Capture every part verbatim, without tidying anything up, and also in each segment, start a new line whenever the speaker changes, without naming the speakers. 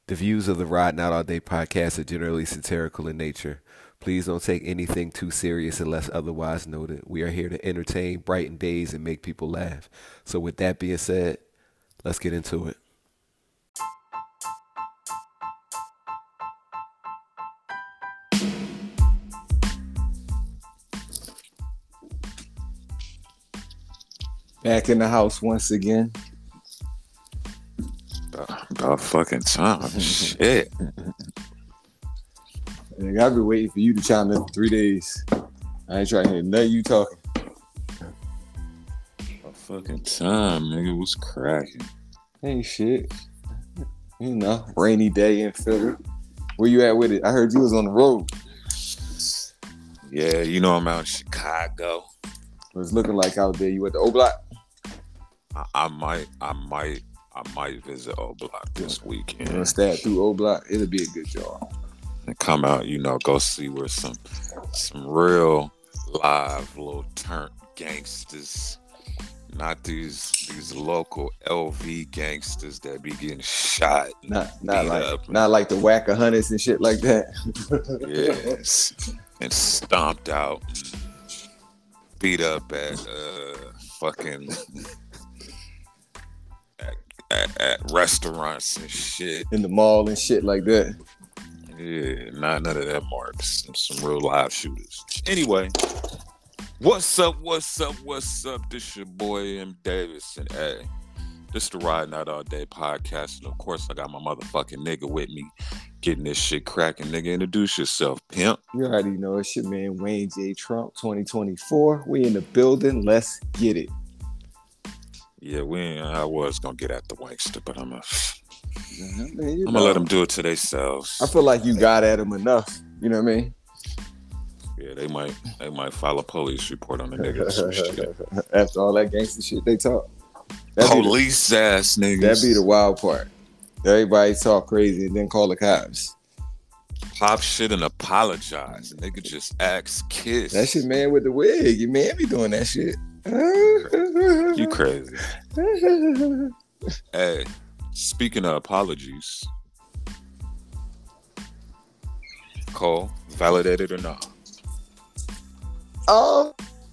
The views of the Ride Not All Day podcast are generally satirical in nature. Please don't take anything too serious unless otherwise noted. We are here to entertain, brighten days, and make people laugh. So with that being said, let's get into it.
Back in the house once again.
About fucking time. Shit.
Nigga, I've been waiting for you to chime in for three days. I ain't trying to hear nothing you talking.
About fucking time, nigga. What's cracking?
Ain't shit. You know, rainy day in Philly. Where you at with it? I heard you was on the road.
Yeah, you know I'm out in Chicago.
What's looking like out there? You at the O Block?
I, I might, I might, I might visit O Block this weekend.
You know, stab through O Block. It'll be a good job.
And come out, you know, go see where some, some real live little turnt gangsters, not these these local L V gangsters that be getting shot,
not not like
up.
not like the whacker hunters and shit like that.
Yes, and stomped out, beat up at uh, fucking at, at, at restaurants and shit
in the mall and shit like that.
Yeah, not none of that marks. Some, some real live shooters. Anyway, what's up? What's up? What's up? This your boy M Davis, and hey, this the Ride Not All Day podcast, and of course I got my motherfucking nigga with me, getting this shit cracking. Nigga, introduce yourself, pimp.
You already know it's your man Wayne J. Trump, twenty twenty-four. We in the building. Let's get it.
Yeah, we ain't, I was gonna get at the wankster, but I'm a.
I mean,
I'm gonna let them do it to themselves.
I feel like you got at them enough. You know what I mean?
Yeah, they might they might file a police report on the niggas.
After all that gangster shit they talk.
Police the, ass niggas.
That'd be the wild part. Everybody talk crazy and then call the cops.
Pop shit and apologize. And nigga just acts kiss.
That shit, man, with the wig. Your man be doing that shit.
You crazy. Hey. Speaking of apologies, Cole, validated or not?
Um,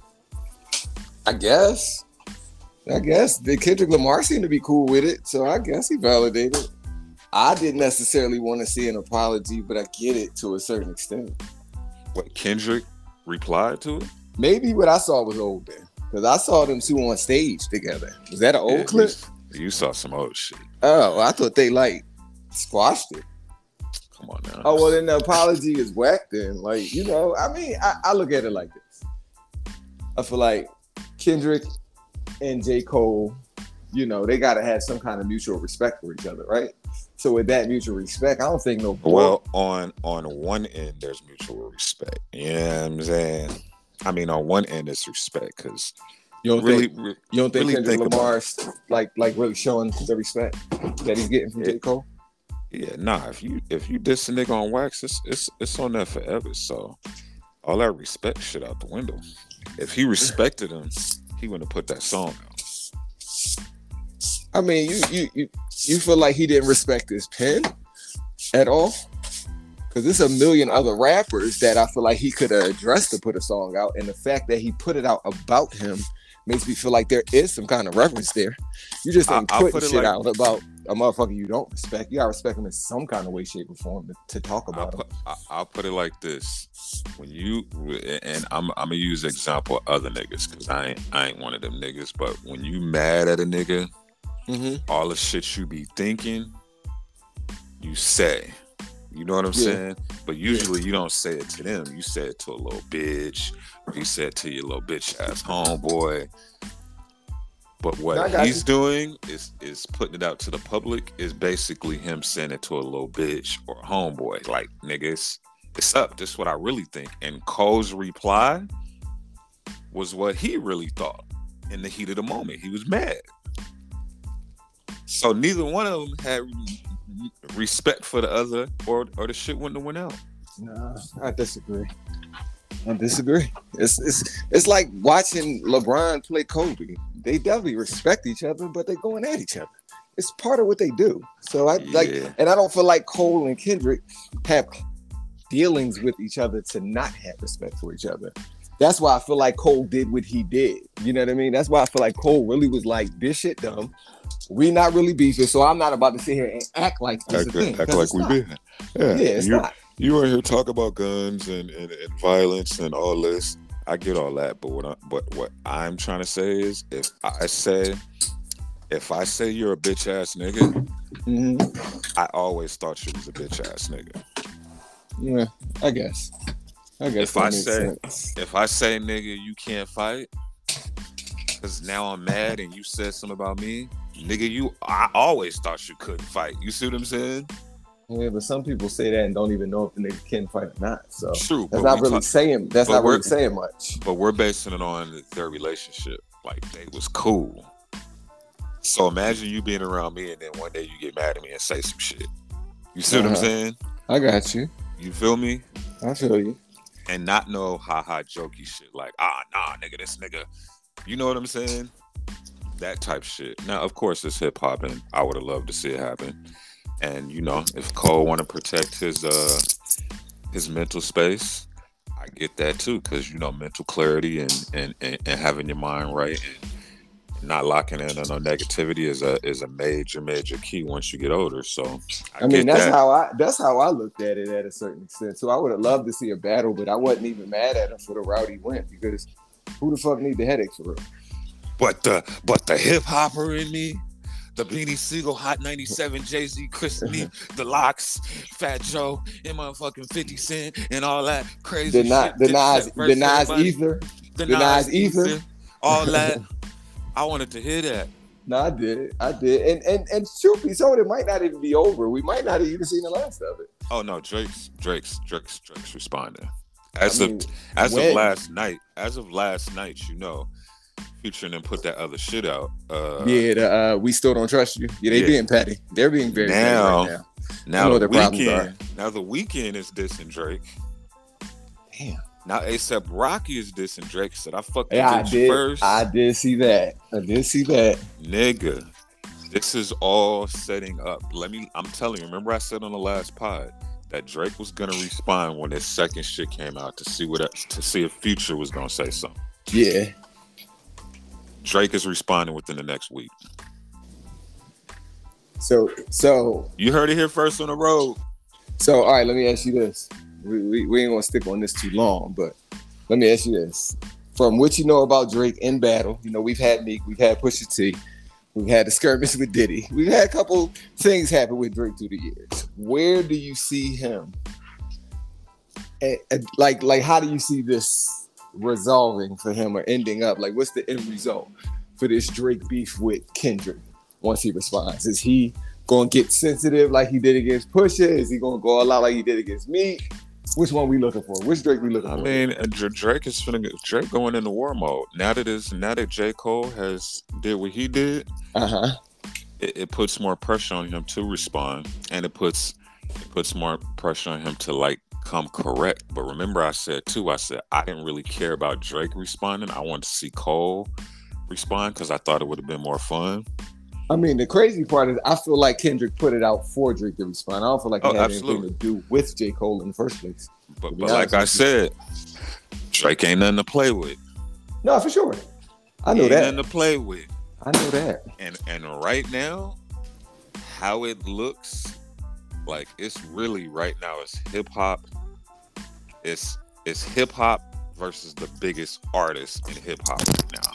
I guess. I guess. Did Kendrick Lamar seem to be cool with it, so I guess he validated. I didn't necessarily want to see an apology, but I get it to a certain extent.
What, Kendrick replied to it?
Maybe what I saw was old then, because I saw them two on stage together. Was that an old
yeah,
clip?
You saw some old shit.
Oh, I thought they like squashed it.
Come on now.
Oh, well, then the apology is whack then. Like, you know, I mean, I, I look at it like this. I feel like Kendrick and J. Cole, you know, they got to have some kind of mutual respect for each other, right? So with that mutual respect, I don't think no...
Well, on, on one end, there's mutual respect. You know what I'm saying? I mean, on one end, it's respect, because...
You don't
really,
think you don't think
really
Kendrick
think
Lamar's like like really showing the respect that he's getting from
yeah.
J. Cole?
Yeah, nah. If you if you diss a nigga on wax, it's it's it's on there forever. So all that respect shit out the window. If he respected him, he wouldn't have put that song out.
I mean, you you you you feel like he didn't respect his pen at all? Because there's a million other rappers that I feel like he could have addressed to put a song out, and the fact that he put it out about him makes me feel like there is some kind of reference there. You just ain't
I'll
putting
put it
shit
like,
out about a motherfucker you don't respect. You gotta respect him in some kind of way, shape, or form to, to talk about
I'll
him.
put, I'll put it like this: when you and I'm I'm gonna use the example of other niggas because I ain't I ain't one of them niggas. But when you mad at a nigga,
mm-hmm.
all the shit you be thinking, you say. You know what I'm
yeah.
saying? But usually yeah. you don't say it to them. You say it to a little bitch, or you say it to your little bitch ass homeboy. But what he's you. doing is is putting it out to the public. Is basically him saying it to a little bitch or a homeboy. Like, niggas, it's up. This is what I really think. And Cole's reply was what he really thought in the heat of the moment. He was mad. So neither one of them had respect for the other, or or the shit wouldn't have went out.
No, I disagree. I disagree. It's it's it's like watching LeBron play Kobe. They definitely respect each other, but they're going at each other. it's part of what they do. So I
Yeah.
like, and I don't feel like Cole and Kendrick have dealings with each other to not have respect for each other. That's why I feel like Cole did what he did. You know what I mean? That's why I feel like Cole really was like, this shit dumb. We not really beefing, so I'm not about to sit here and act like this
Act,
a thing.
act like we been. Yeah,
Yeah, it's
you,
not.
You are here talk about guns and, and, and violence and all this. I get all that, but what I, but what I'm trying to say is, if I say, if I say you're a bitch ass nigga,
Mm-hmm.
I always thought you was a bitch ass nigga.
Yeah, I guess. I guess
If
that
I
makes
say,
sense.
if I say, nigga, you can't fight, because now I'm mad and you said something about me, nigga, you, I always thought you couldn't fight. You see what I'm saying?
Yeah, but some people say that and don't even know if the nigga can fight or not. So
True,
that's
but
not
we
really
talk-
saying. That's
but
not really
we're-
saying much.
But we're basing it on their relationship. Like, they was cool. So imagine you being around me and then one day you get mad at me and say some shit. You see what I'm
Uh-huh.
saying?
I got you.
You feel me?
I feel you.
And not know ha-ha jokey shit like, ah, nah, nigga, this nigga. You know what I'm saying? That type shit. Now, of course, it's hip-hop, and I would have loved to see it happen. And, you know, if Cole want to protect his uh his mental space, I get that too, because, you know, mental clarity and, and, and, and having your mind right and not locking in on no negativity is a is a major, major key once you get older. So, I,
I mean,
get
that's
that.
how I that's how I looked at it at a certain extent. So I would have loved to see a battle, but I wasn't even mad at him for the route he went, because who the fuck need the headache for real?
But the but the hip hopper in me, the Beanie Siegel, Hot ninety-seven, Jay-Z, Chris Me, the Locks, Fat Joe, and motherfucking fifty Cent, and all that crazy
The Nas,
shit.
the
Dipset
Nas,
versus
the Nas
everybody.
ether.
the
the
Nas
Nas ether.
ether, all that. I wanted to hear that.
No, I did it. I did. And and and truth be told, it might not even be over. We might not have even seen the last of it.
Oh no, Drake's Drake's Drake's Drake's responding. As
I
of
mean,
as
when?
of last night, as of last night, you know, Future and them put that other shit out. Uh,
yeah, the, uh, we still don't trust you. Yeah, they
Yeah.
being petty. They're being very
Now-
petty right now.
Now
know
the
what their problems
weekend, now the weekend is dissing Drake.
Damn.
Now ASAP Rocky is dissing Drake. Said I fucked the
Yeah, I
bitch
did.
first.
I did see that. I did see that.
Nigga, this is all setting up. Let me. I'm telling you. Remember I said on the last pod that Drake was gonna respond when his second shit came out to see what to see if Future was gonna say something.
Yeah.
Drake is responding within the next week.
So so
You heard it here first on the road.
so all right, let me ask you this. We, we, we ain't gonna stick on this too long, but let me ask you this. From what you know about Drake in battle, you know, we've had Meek, we've had Pusha T, we've had the skirmish with Diddy. We've had a couple things happen with Drake through the years. Where do you see him? And, and like, like, how do you see this resolving for him or ending up? Like, what's the end result for this Drake beef with Kendrick once he responds? Is he gonna get sensitive like he did against Pusha? Is he gonna go all out like he did against Meek? Which one we looking for? Which Drake we looking
I
for?
mean, uh, Dr- Drake is finna get, Drake going into war mode. Now that is now that J. Cole has did what he did,
Uh huh.
it, it puts more pressure on him to respond, and it puts it puts more pressure on him to like come correct. But remember, I said too, I said I didn't really care about Drake responding. I wanted to see Cole respond because I thought it would have been more fun.
I mean, the crazy part is I feel like Kendrick put it out for Drake to respond. I don't feel like it
Oh,
had
absolutely.
anything to do with J. Cole in the first place.
But
To be
but like
honest
I
with
said, Drake ain't nothing to play with.
No, for sure. I know
ain't
that.
nothing to play with.
I know that.
And and right now, how it looks, like it's really right now it's hip hop. It's it's hip hop versus the biggest artist in hip hop right now.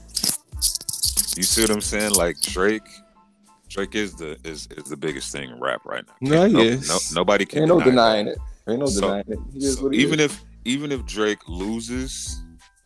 You see what I'm saying? Like Drake, Drake is the is, is the biggest thing in rap right now.
No,
no,
he is.
no nobody can
Ain't no
deny
denying
that.
it. Ain't no
So-
denying it. He is
So
what he
even
is.
if even if Drake loses,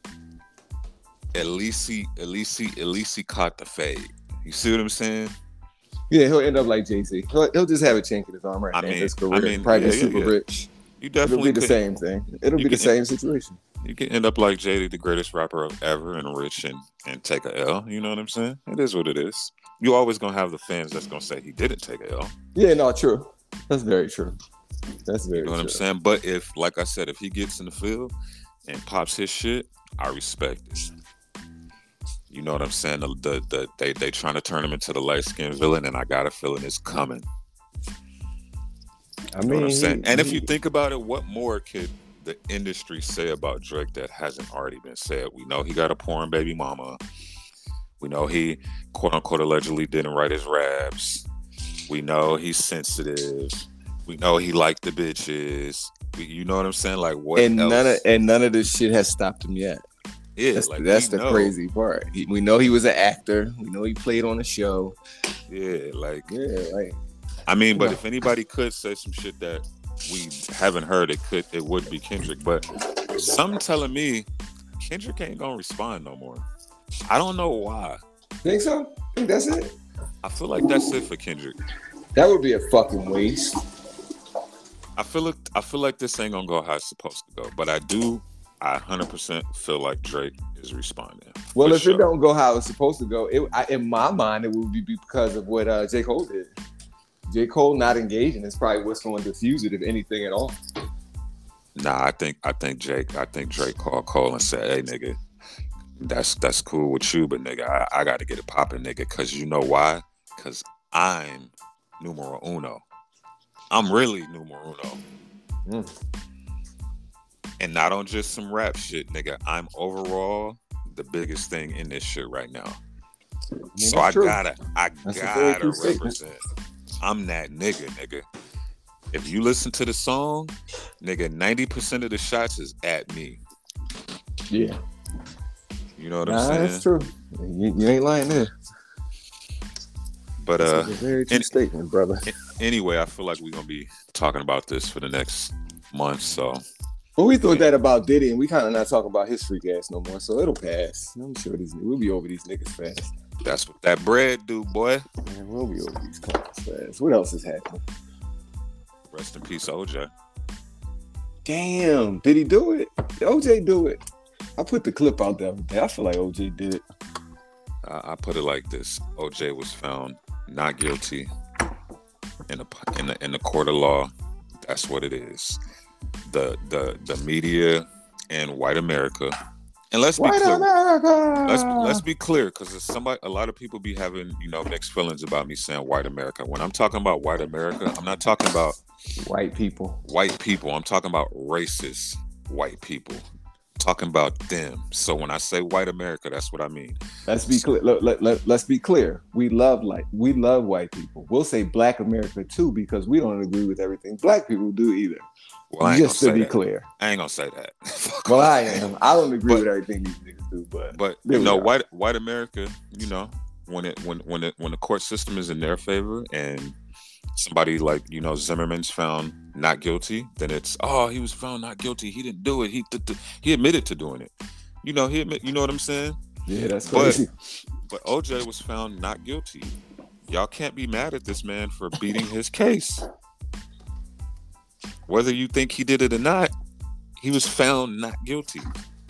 at least he at least he at least he caught the fade. You see what I'm saying?
Yeah, he'll end up like Jay-Z. He'll, he'll just have a chink in his arm right
I
now in
mean-
his career.
I mean,
Probably
yeah,
be
yeah,
super
yeah.
rich.
You
It'll
definitely
be the
could-
same thing. It'll
You
be the
can-
same situation.
You can end up like Jay, the greatest rapper ever, and rich and, and take a L. You know what I'm saying? It is what it is. You always gonna have the fans that's gonna say he didn't take a L.
Yeah, no, true. That's very true. That's very
You know what
true.
I'm saying? But if, like I said, if he gets in the field and pops his shit, I respect it. You know what I'm saying? The, the, the they they trying to turn him into the light skinned villain, and I got a feeling it's coming.
I
You know
mean,
what I'm saying?
he,
And if
he,
you think about it, what more could the industry say about Drake that hasn't already been said? We know he got a porn baby mama. We know he, quote unquote, allegedly didn't write his raps. We know he's sensitive. We know he liked the bitches. We, you know what I'm saying? Like, what
and
else?
none of and none of this shit has stopped him yet.
Yeah,
That's,
like,
that's
we
the
know.
crazy part. He, we know he was an actor. We know he played on the show.
Yeah, like,
Yeah, like
I mean, but
Yeah.
if anybody could say some shit that we haven't heard, it could, it would be Kendrick. But something telling me Kendrick ain't gonna respond no more. I don't know why.
think so. Think that's it.
I feel like that's it for Kendrick.
That would be a fucking waste.
I feel like I feel like this ain't gonna go how it's supposed to go. But I do, I one hundred percent feel like Drake is responding.
Well,
For
if
sure.
it don't go how it's supposed to go, it, I, in my mind, it would be because of what uh, J. Cole did. J. Cole not engaging is probably what's going to diffuse it, if anything at all.
Nah, I think I think Jake, I think Drake called Cole and said, "Hey, nigga, that's that's cool with you, but nigga, I, I got to get it popping, nigga, because you know why? Because I'm numero uno. I'm really numero uno,
Mm.
and not on just some rap shit, nigga. I'm overall the biggest thing in this shit right now.
I mean,
so I
that's true.
gotta, I
That's a very
gotta
true statement.
represent. I'm that nigga, nigga. If you listen to the song, nigga, ninety percent of the shots is at me.
Yeah.
You know what
Nah,
I'm saying?
that's true. You, you ain't lying there.
But uh,
That's a very true
and-
statement, brother.
anyway, I feel like we're gonna be talking about this for the next month. So
But we thought that about Diddy, and we kind of not talking about his freak ass no more, so it'll pass. I'm sure these we'll be over these niggas fast.
that's what that bread do, boy.
Man, we'll be over these clowns fast. What else is happening?
Rest in peace, O J.
Damn, did he do it? Did O J do it? I put the clip out the other day. I feel like O J did it.
I, I put it like this: O J was found not guilty in the in the in the court of law. That's what it is. The the the media and white America. And let's be
White
clear.
America.
Let's let's be clear, because somebody, a lot of people be having, you know, mixed feelings about me saying white America. When I'm talking about white America, I'm not talking about
White people.
white people. I'm talking about racist white people. I'm talking about them. So when I say white America, that's what I mean.
Let's be clear. Let, let, let, let's be clear. We love like we love white people. We'll say Black America too, because we don't agree with everything Black people do either.
Well, I ain't
Just to
gonna say
be
that.
clear.
I ain't gonna say that.
Well, I am. I don't agree
But-
with everything these niggas do, but
But
There
you
we
know,
are.
white white America, you know, when it when when it when the court system is in their favor and somebody like, you know, Zimmerman's found not guilty, then it's, oh, he was found not guilty. He didn't do it. He th- th- he admitted to doing it. You know, he admit, you know what I'm saying?
yeah, that's
But-
crazy.
But O J was found not guilty. Y'all can't be mad at this man for beating his case. Whether you think he did it or not, he was found not guilty.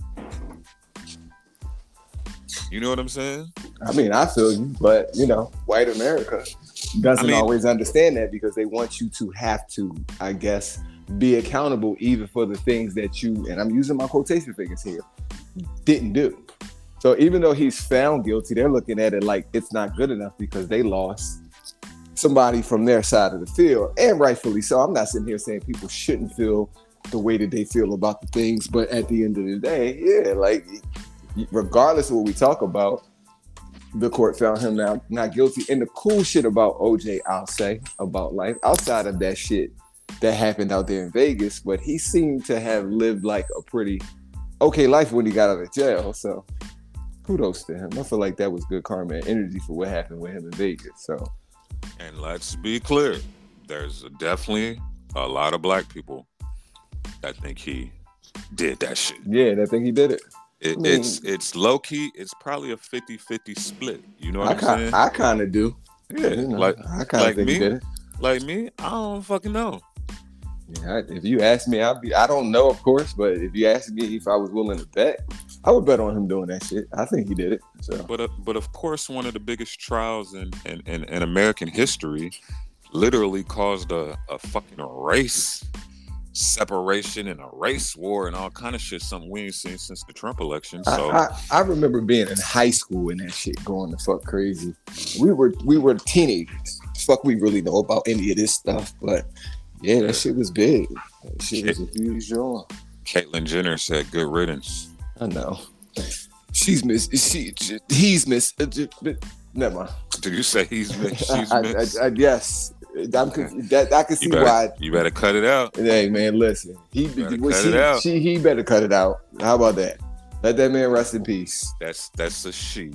You know what I'm saying?
I mean, I feel you, but you know, white America doesn't
I mean-
always understand that because they want you to have to, I guess, be accountable even for the things that you, and I'm using my quotation fingers here, didn't do. So even though he's found guilty, they're looking at it like it's not good enough because they lost somebody from their side of the field, and rightfully so. I'm not sitting here saying people shouldn't feel the way that they feel about the things, but at the end of the day, yeah, like regardless of what we talk about, the court found him now not guilty. And the cool shit about O J, I'll say, about life, outside of that shit that happened out there in Vegas, but he seemed to have lived like a pretty okay life when he got out of jail. So kudos to him. I feel like that was good karma and energy for what happened with him in Vegas. So
And let's be clear, there's definitely a lot of black people that think he did that shit.
yeah, I think he did it.
It,
I mean-
it's it's low key. It's probably a fifty-fifty split. You know what
I
I'm
kind
saying?
I kind of do.
yeah,
You know,
like
I kind of
like
think
me?
he did it.
like me, I don't fucking know.
Yeah, I- if you ask me, I'd be. I don't know, of course, but if you ask me if I was willing to bet, I would bet on him doing that shit. I think he did it. So
But uh, but of course, one of the biggest trials in in, in, in American history literally caused a, a fucking race separation and a race war and all kind of shit. Something we ain't seen since the Trump election. So
I, I, I remember being in high school and that shit going the fuck crazy. We were we were teenagers. Fuck, we really know about any of this stuff, but yeah, that shit was big. That shit was a huge draw.
Caitlyn Jenner said, "Good riddance."
I know. She's miss. She. He's miss. Never mind.
Did you say he's miss? She's
I,
miss.
I, I, yes. I'm, that, I can see
you better,
why.
You better cut it out.
Hey man, listen. He
better
well,
cut
she,
it out.
She, he better cut it out. How about that? Let that man rest in peace.
That's that's a she.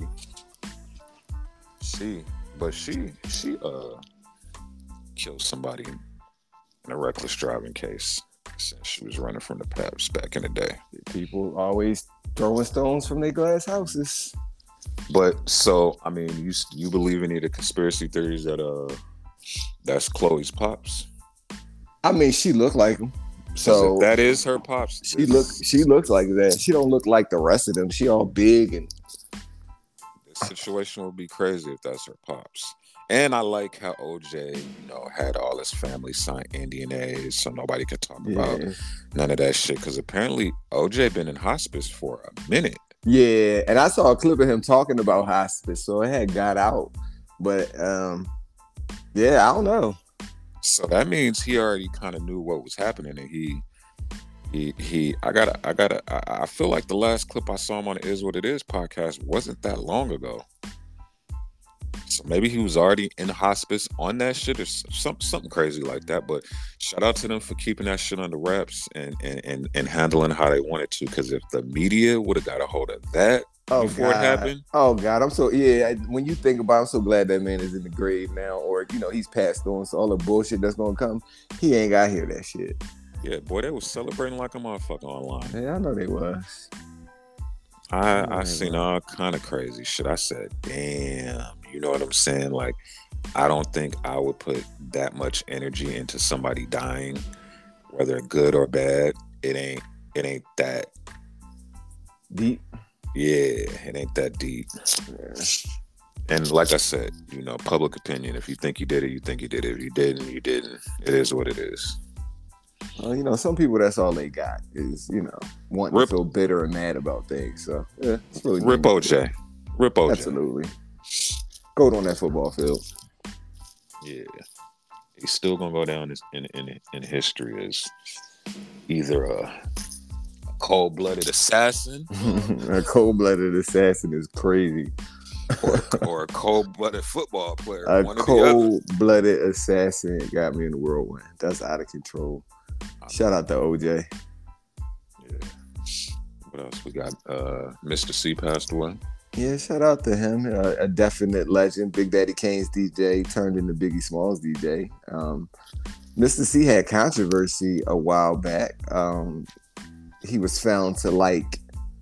She, but she she uh killed somebody in a reckless driving case since she was running from the Paps back in the day.
People always throwing stones from their glass houses.
But so I mean, you you believe any of the conspiracy theories that uh. That's Chloe's pops.
I mean, she looked like him. So
that is her pops.
She look. She looks like that. She don't look like the rest of them. She all big and.
The situation would be crazy if that's her pops. And I like how O J, you know, had all his family sign N D As, so nobody could talk yeah. about none of that shit. Because apparently O J been in hospice for a minute.
Yeah, and I saw a clip of him talking about hospice, so it had got out. But um. Yeah, I don't know.
So that means he already kind of knew what was happening, and he, he, he. I gotta, I gotta. I, I feel like the last clip I saw him on the Is What It Is podcast wasn't that long ago. So maybe he was already in hospice on that shit or some, something crazy like that. But shout out to them for keeping that shit under wraps and and and, and handling how they wanted to. Because if the media would have got a hold of that.
Oh,
before
God.
it happened.
Oh God, I'm so yeah. I, when you think about, it, I'm so glad that man is in the grave now, or you know he's passed on. So all the bullshit that's gonna come, he ain't got to hear that shit.
Yeah, boy, they was celebrating like a motherfucker online.
Yeah, I know they was.
I I, I seen all kind of crazy shit. I said, damn, you know what I'm saying? Like, I don't think I would put that much energy into somebody dying, whether good or bad. It ain't. It ain't that
deep.
Yeah, it ain't that deep. Yeah. And like I said, you know, public opinion. If you think you did it, you think you did it. If you didn't, you didn't. It is what it is.
Well, you know, some people, that's all they got is, you know, wanting Rip. to feel bitter and mad about things. So, yeah, it's really
Rip O J. Rip O J.
Absolutely. Goat on that football field.
Yeah. He's still going to go down in, in, in history as either a cold-blooded assassin.
A cold-blooded assassin is crazy.
or, or a cold-blooded football player.
A cold-blooded assassin got me in the whirlwind. That's out of control. I Shout know. out to O J.
Yeah. What else we got? Uh, Mister C passed away.
Yeah, shout out to him. Uh, a definite legend. Big Daddy Kane's D J turned into Biggie Smalls' D J. Um, Mister C had controversy a while back. Um, he was found to like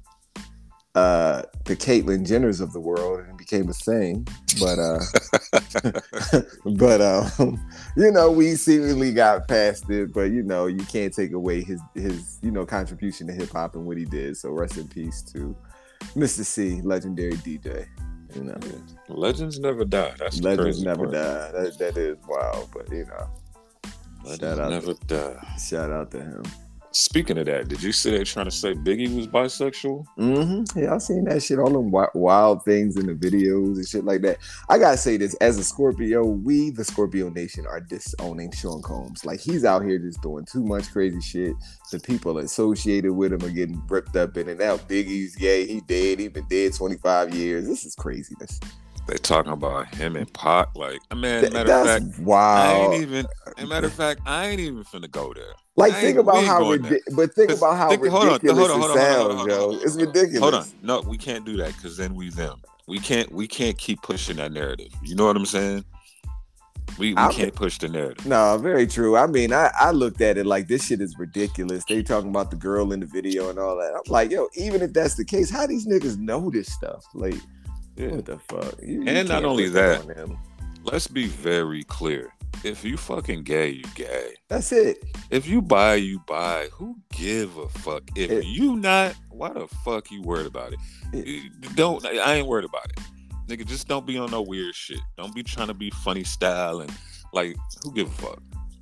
uh, the Caitlyn Jenners of the world and became a thing. But, uh, but um, you know, we seemingly got past it. But, you know, you can't take away his, his you know, contribution to hip-hop and what he did. So rest in peace to Mister C, legendary D J. You know,
legends never die. That's the
legends never
part.
die. That, that is wild. But, you know,
legends shout out never
to,
die.
Shout out to him.
Speaking of that, did you see they trying to say Biggie was bisexual?
Mm-hmm. Yeah, I've seen that shit, all them wild, wild things in the videos and shit like that. I gotta say this, as a Scorpio, we, the Scorpio Nation, are disowning Sean Combs. Like, he's out here just doing too much crazy shit. The people associated with him are getting ripped up in and out. Biggie's gay, he dead, he been dead twenty-five years. This is craziness.
They talking about him and Pac, like, man,
Th-
matter of fact,
wow.
I ain't even, as matter of fact, I ain't even finna go there.
Like, think about how, ridi- but think about how think, ridiculous
hold on, hold on,
it
hold on,
sounds,
hold on, hold on,
Joe.
hold on,
It's ridiculous.
Hold on, no, we can't do that because then we them. We can't, we can't keep pushing that narrative. You know what I'm saying? We, we can't push the narrative.
No, very true. I mean, I, I looked at it like this shit is ridiculous. They talking about the girl in the video and all that. I'm like, yo, even if that's the case, how these niggas know this stuff? Like, yeah. What the fuck? You,
and
you
not only that, that let's be very clear. If you fucking gay, you gay.
That's it.
If you buy, you buy. Who give a fuck? If
it,
you not, why the fuck you worried about it? it? Don't. I ain't worried about it. Nigga, just don't be on no weird shit. Don't be trying to be funny style and like, who give a fuck?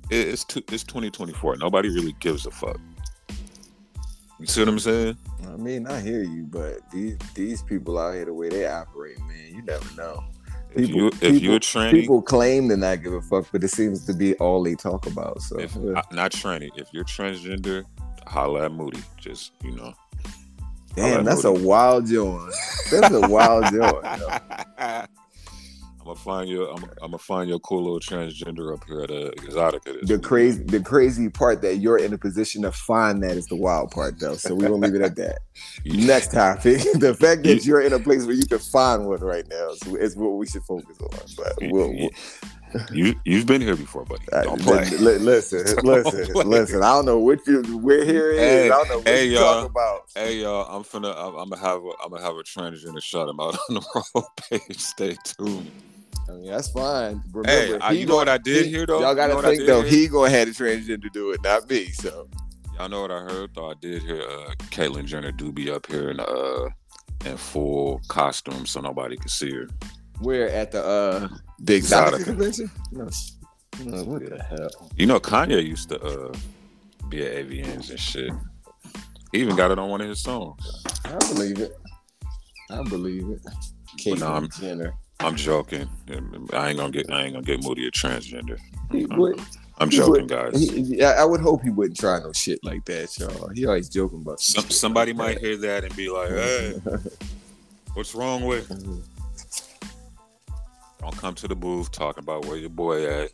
it's t- it's twenty twenty-four. Nobody really gives a fuck. You see what I'm saying?
I mean, I hear you, but these these people out here, the way they operate, man, you never know. People,
if you if
people,
you're a tranny,
people claim to not give a fuck, but it seems to be all they talk about. So,
if,
yeah.
not tranny. If you're transgender, holla at Moody. Just you know.
Damn, that's Moody. a wild joint. That's a wild joint.
I'm gonna find you. I'm, I'm gonna find your cool little transgender up here at uh, Exotica.
The crazy, the crazy part that you're in a position to find that is the wild part, though. So we're gonna leave it at that. Next topic: the fact that you're in a place where you can find one right now is, is what we should focus on. But we'll, we'll...
you you've been here before, buddy. Don't play.
L- listen, don't listen, play. listen. I don't know what you we're here
hey,
is. I don't know what
hey,
you
y'all.
talking about.
Hey y'all, I'm finna. I'm, I'm gonna have. A, I'm gonna have a transgender shout him out on the road page. Stay tuned.
I mean, that's fine. Remember,
hey, I, you know what I did
he,
here though.
Y'all gotta
you know
think though.
Here?
He gonna have the transgender to do it, not me. So
y'all know what I heard though. I did hear uh, Caitlyn Jenner do be up here in uh in full costume so nobody could see her.
We're at the uh the Exotica convention. No, no, what the hell?
You know, Kanye used to uh be at A V Ns and shit. He even got it on one of his songs.
I believe it. I believe it. Caitlyn no, Jenner.
I'm joking. I ain't gonna get. I ain't gonna get Moody a transgender.
He would,
I'm
he
joking,
would,
guys.
He, I would hope he wouldn't try no shit like that, y'all. He always joking about
some.
Some,
somebody
like
might
that.
hear that and be like, "Hey, what's wrong with?" Don't come to the booth talking about where your boy at.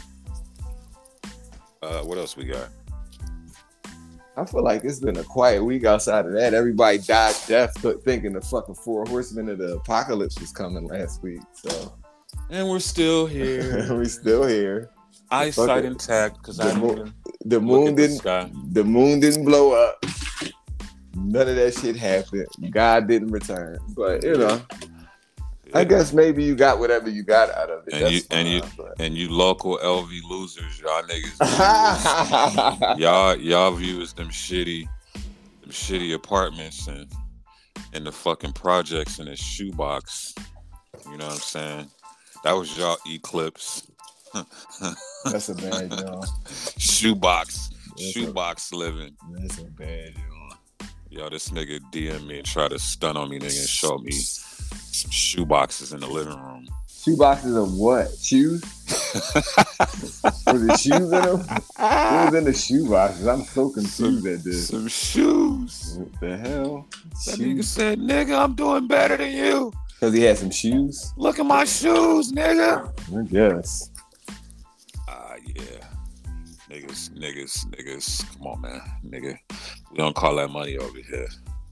Uh, what else we got?
I feel like it's been a quiet week outside of that. Everybody died deaf thinking the fucking four horsemen of the apocalypse was coming last week. So,
and we're still here.
we're still here.
Eyesight intact because I
moon, the moon didn't the, the moon didn't blow up. None of that shit happened. God didn't return. But you know, yeah. I guess maybe you got whatever you got out of it.
And
That's
you
fine,
and you
but.
and you local L V losers, y'all niggas, y'all y'all view as them shitty, them shitty apartments and and the fucking projects in a shoebox. You know what I'm saying? That was y'all eclipse.
That's a bad y'all.
Shoebox,
that's
shoebox
a,
living.
That's a bad y'all.
Yo, this nigga D M me and try to stun on me, nigga, and show me some shoe boxes in the living room.
Shoe boxes of what? Shoes? Was it shoes in them? What was in the shoe boxes? I'm so confused
some,
at this.
Some shoes.
What the hell?
That shoes. Nigga said, nigga, I'm doing better than you.
Because he had some shoes?
Look at my shoes, nigga.
I guess.
Ah, uh, yeah. Niggas, niggas, niggas. Come on, man. Nigga. We don't call that money over here.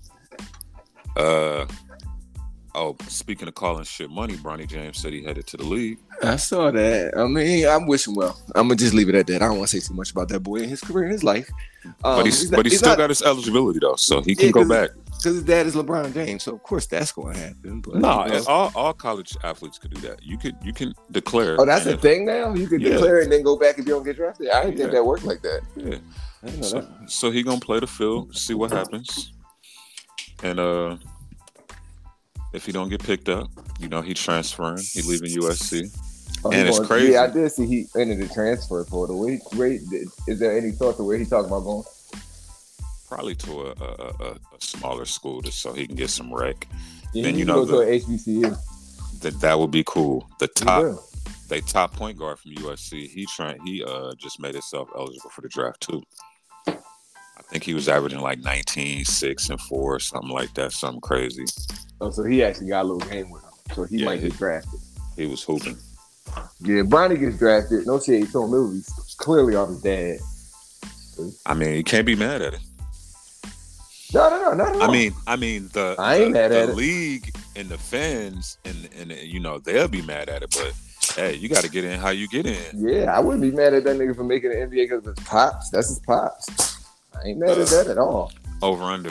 Uh... Oh, speaking of calling shit money, Bronny James said he headed to the league.
I saw that. I mean, I'm wishing well. I'm gonna just leave it at that. I don't want to say too much about that boy in his career, in his life. Um,
but he's, he's not, but he's, he's still not, got his eligibility though, so he can yeah, go back.
Because his dad is LeBron James, so of course that's going to happen. But,
no,
you know.
all all college athletes could do that. You could you can declare.
Oh, that's a if, thing now. You can yeah. declare and then go back if you don't get drafted. I didn't yeah. think that worked like that.
Yeah.
I didn't know
so,
that.
so he gonna play the field, see what happens, and uh. if he don't get picked up, you know, he transferring. He leaving U S C.
Oh,
and it's
going,
crazy.
Yeah, I did see he entered the transfer portal. Where, where, is there any thought to where he talking about going?
Probably to a, a, a, a smaller school just so he can get some rec.
Yeah,
then
you
know
go the, to an H B C U.
That that would be cool. The top, they top point guard from U S C. He trying. He uh just made himself eligible for the draft too. I think he was averaging like nineteen, six, and four, or something like that. Something crazy.
Oh, so he actually got a little game with him. So he yeah, might
he,
get drafted.
He was hooping.
Yeah, Bronny gets drafted. No shade, Tom Movies. Clearly off his dad.
I mean, you can't be mad at it.
No, no, no, not at all.
I mean, I mean the
I ain't
the,
mad
the
at
league
it.
and the fans and and you know they'll be mad at it, but hey, you got to get in how you get in.
Yeah, I wouldn't be mad at that nigga for making the N B A because of his pops. That's his pops. I ain't mad uh, at that at all.
Over under.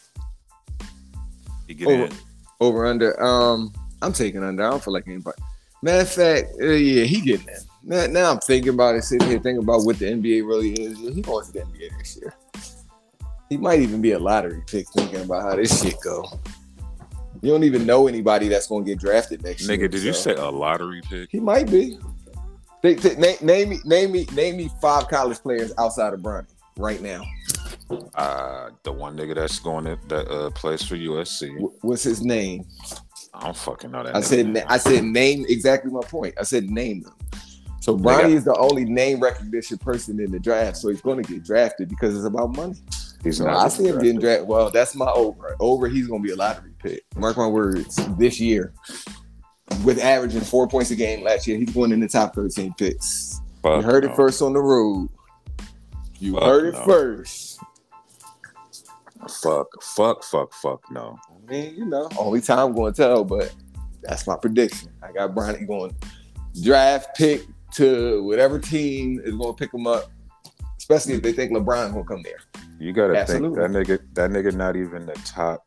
You get
over,
in.
Over under. Um, I'm taking under. I don't feel like anybody. Matter of fact, uh, yeah, he getting in. Now, now I'm thinking about it, sitting here thinking about what the N B A really is. He going to the N B A next year. He might even be a lottery pick, thinking about how this shit go. You don't even know anybody that's going to get drafted next
Nigga,
year.
Nigga, did so. you say a lottery pick?
He might be. They, they, name, name me, name me, name me five college players outside of Bronny right now.
Uh, the one nigga that's going to, that uh, plays for U S C.
What's his name?
I don't fucking know that.
I said, na- I said, name exactly my point. I said, name them. So Bronny is the only name recognition person in the draft, so he's going to get drafted because it's about money.
He's
so
not
I see him drafted. getting drafted. Well, that's my over. Over, he's going to be a lottery pick. Mark my words. This year, with averaging four points a game last year, he's going in the top thirteen picks. Fuck you heard no. it first on the road. You fuck heard it no. first.
Fuck, fuck, fuck, fuck, no.
I mean, you know, only time I'm going to tell, but that's my prediction. I got Bronny going draft pick to whatever team is going to pick him up, especially if they think LeBron going to come there.
You got to think that nigga, that nigga not even the top.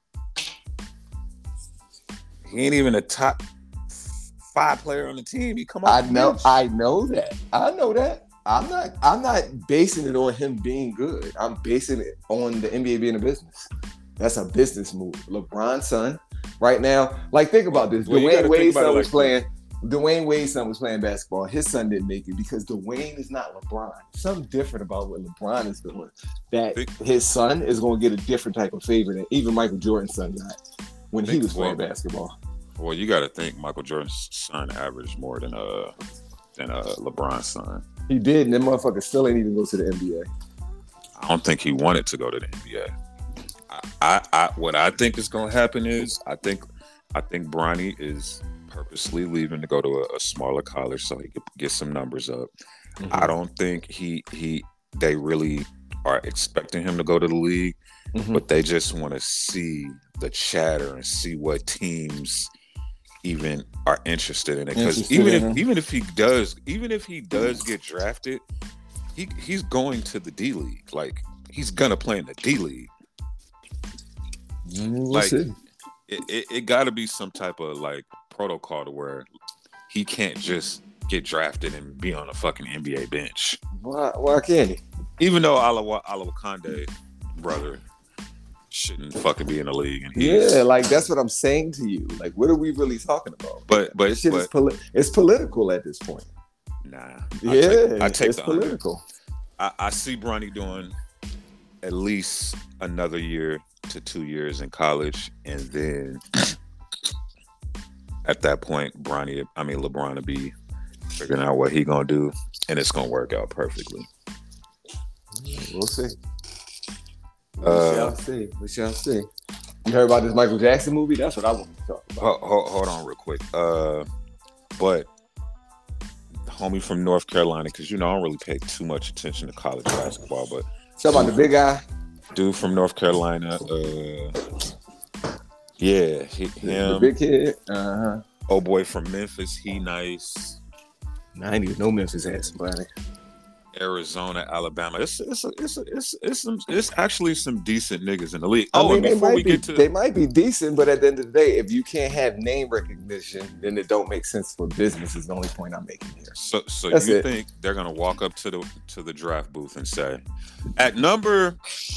He ain't even the top five player on the team. He come off
I know, bench. I know that. I know that. I'm not. I'm not basing it on him being good. I'm basing it on the N B A being a business. That's a business move. LeBron's son, right now. Like, think about this. Well, Dwayne Wade's son was like playing. Dwayne Wade's son was playing basketball. His son didn't make it because Dwayne is not LeBron. Something different about what LeBron is doing. That his son is going to get a different type of favor than even Michael Jordan's son got when he was playing basketball.
Well, you got to think Michael Jordan's son averaged more than uh than uh LeBron's son.
He did, and that motherfucker still ain't even go to the N B A.
I don't think he wanted to go to the N B A. I, I, I what I think is going to happen is I think I think Bronny is purposely leaving to go to a, a smaller college so he could get some numbers up. Mm-hmm. I don't think he he they really are expecting him to go to the league, mm-hmm. but they just want to see the chatter and see what teams even are interested in it. Because even if him. even if he does even if he does get drafted, he he's going to the D League. Like, he's gonna play in the D League.
We'll like see.
it, it, it got to be some type of like protocol to where he can't just get drafted and be on a fucking N B A bench.
Why? Why can't he?
Even though Alawa Alawakande brother shouldn't fucking be in the league, and
yeah, like that's what I'm saying to you. Like, what are we really talking about?
But but,
this shit
but
is poli- it's political at this point.
Nah,
yeah,
I take, I take
it's
the
political.
I, I see Bronny doing at least another year to two years in college, and then at that point, Bronny, I mean LeBron, will be figuring out what he gonna do, and it's gonna work out perfectly.
We'll see. We
uh,
shall see. We shall see. You heard about this Michael Jackson movie? That's what I want to talk about.
Hold, hold on, real quick. Uh, but homie from North Carolina, because you know I don't really pay too much attention to college basketball, but
talk about the big guy.
Dude from North Carolina, uh, yeah, he, him.
The big kid. Uh huh.
Oh boy from Memphis, he nice.
Nah, I didn't even know Memphis had somebody.
Arizona, Alabama. It's it's a, it's a, it's it's some it's actually some decent niggas in the league.
I
Oh,
mean,
and
they
before
might
we
be,
get to
they might be decent, but at the end of the day, if you can't have name recognition, then it don't make sense for business. Is the only point I'm making here.
so so
That's
you
it.
think they're gonna walk up to the to the draft booth and say, at number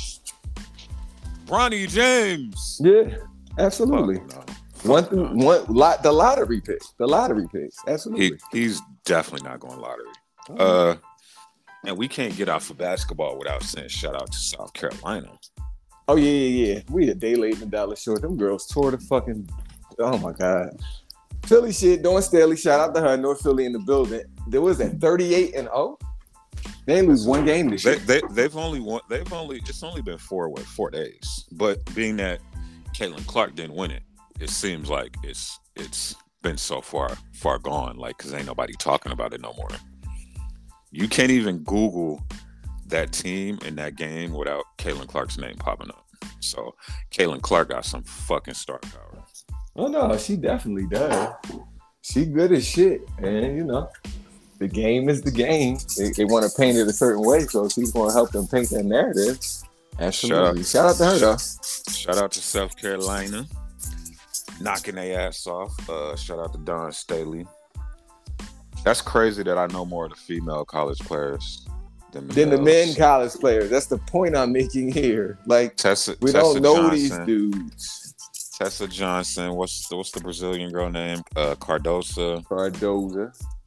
Bronny James?
Yeah, absolutely.
Fuck no.
One
Fuck
through
no.
one, lot the lottery pick, the lottery picks, absolutely.
He he's definitely not going lottery.
Oh.
Uh, and we can't get off of basketball without saying shout out to South Carolina.
Oh yeah, yeah, yeah. We a day late and a dollar short. Them girls tore the fucking. Oh my god. Philly shit. Dawn Staley. Shout out to her. North Philly in the building. There was that thirty-eight and oh. They ain't lose one game this
They,
year.
they they've only won. They've only it's only been four what four days. But being that Caitlin Clark didn't win it, it seems like it's it's been so far far gone. Like, because ain't nobody talking about it no more. You can't even Google that team in that game without Caitlin Clark's name popping up. So Caitlin Clark got some fucking star power.
Oh no, she definitely does. She good as shit, and you know, the game is the game. They, they want to paint it a certain way, so she's going to help them paint that narrative. Absolutely. Shout out, Shout out to her though.
Shout out to South Carolina, knocking their ass off. Uh, shout out to Dawn Staley. That's crazy that I know more of the female college players than,
Than the men college players. That's the point I'm making here. Like,
Tessa,
we
Tessa
don't know
Johnson,
these dudes.
Tessa Johnson. What's the, what's the Brazilian girl name? Uh, Cardosa.
Cardoza.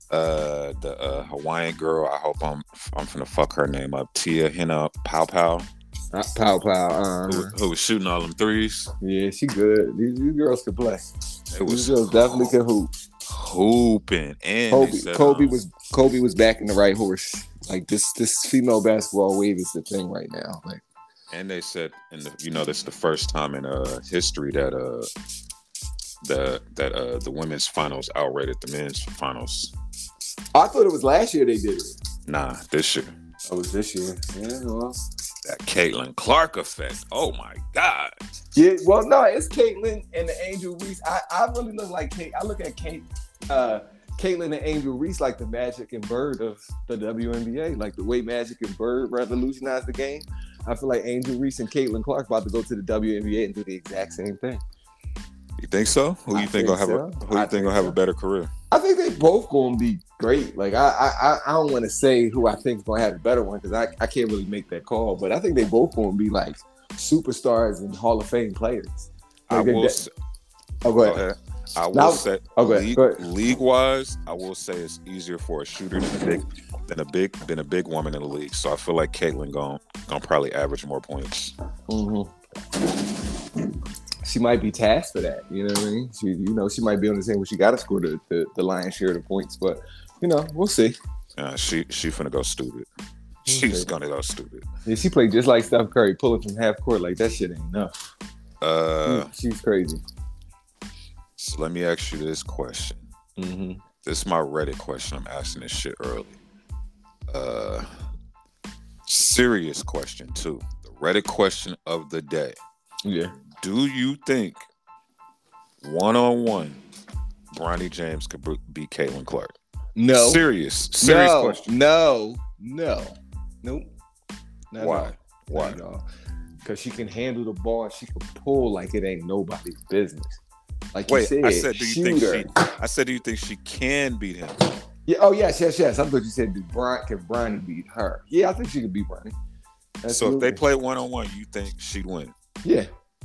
Uh, the uh, Hawaiian girl. I hope I'm I'm finna fuck her name up. Tia Hina Pow Pow.
Uh, pow pow. Uh,
who, who was shooting all them threes?
Yeah, she good. These, these girls can play.
It was
these girls definitely can hoop.
Hooping and
Kobe,
said,
Kobe
um,
was Kobe was backing the right horse. Like this, this female basketball wave is the thing right now. Like,
and they said, in the, you know, this is the first time in uh history that uh the that uh the women's finals outrated the men's finals.
I thought it was last year they did it.
Nah, this year.
Oh, it was this year. Yeah, well.
That Caitlin Clark effect. Oh my God.
Yeah, well, no, it's Caitlin and the Angel Reese. I, I really look like Kate. I look at Kate, uh, Caitlin and Angel Reese like the Magic and Bird of the W N B A. Like the way Magic and Bird revolutionized the game. I feel like Angel Reese and Caitlin Clark about to go to the W N B A and do the exact same thing.
You think so? Who you
I
think,
think
will have
so.
a who you
I
think,
think
will have
so.
a better career?
I think they both gonna be great. Like I, I, I don't want to say who I think is gonna have a better one because I, I can't really make that call. But I think they both gonna be like superstars and Hall of Fame players. Like
I will.
They,
say,
oh, go ahead.
go ahead. I will
Now,
say,
oh, go ahead,
league,
go ahead.
league wise, I will say it's easier for a shooter than a big than a big than a big woman in the league. So I feel like Caitlin gonna gonna probably average more points.
Mm-hmm. She might be tasked for that. You know what I mean? She, you know, she might be on the same where she got to score the, the the lion's share of the points. But you know, we'll see.
Uh, she she finna go stupid. She's gonna go stupid.
Yeah, she played just like Steph Curry, pulling from half court like that shit ain't enough.
Uh,
she, she's crazy.
So let me ask you this question.
Mm-hmm.
This is my Reddit question. I'm asking this shit early. Uh, serious question too. The Reddit question of the day.
Yeah.
Do you think one on one Bronny James could beat Caitlin Clark?
No.
Serious. Serious
no,
question.
No. No. Nope. Not
Why? Why?
Because she can handle the ball and she can pull like it ain't nobody's business. Like
Wait,
you said,
I said, do you think
shooter.
she? I said, do you think she can beat him?
Yeah. Oh yes, yes, yes. I thought you said, "Do Bron can Bronny beat her?" Yeah, I think she could beat Bronny.
So if they play one on one, you think she'd win?
Yeah.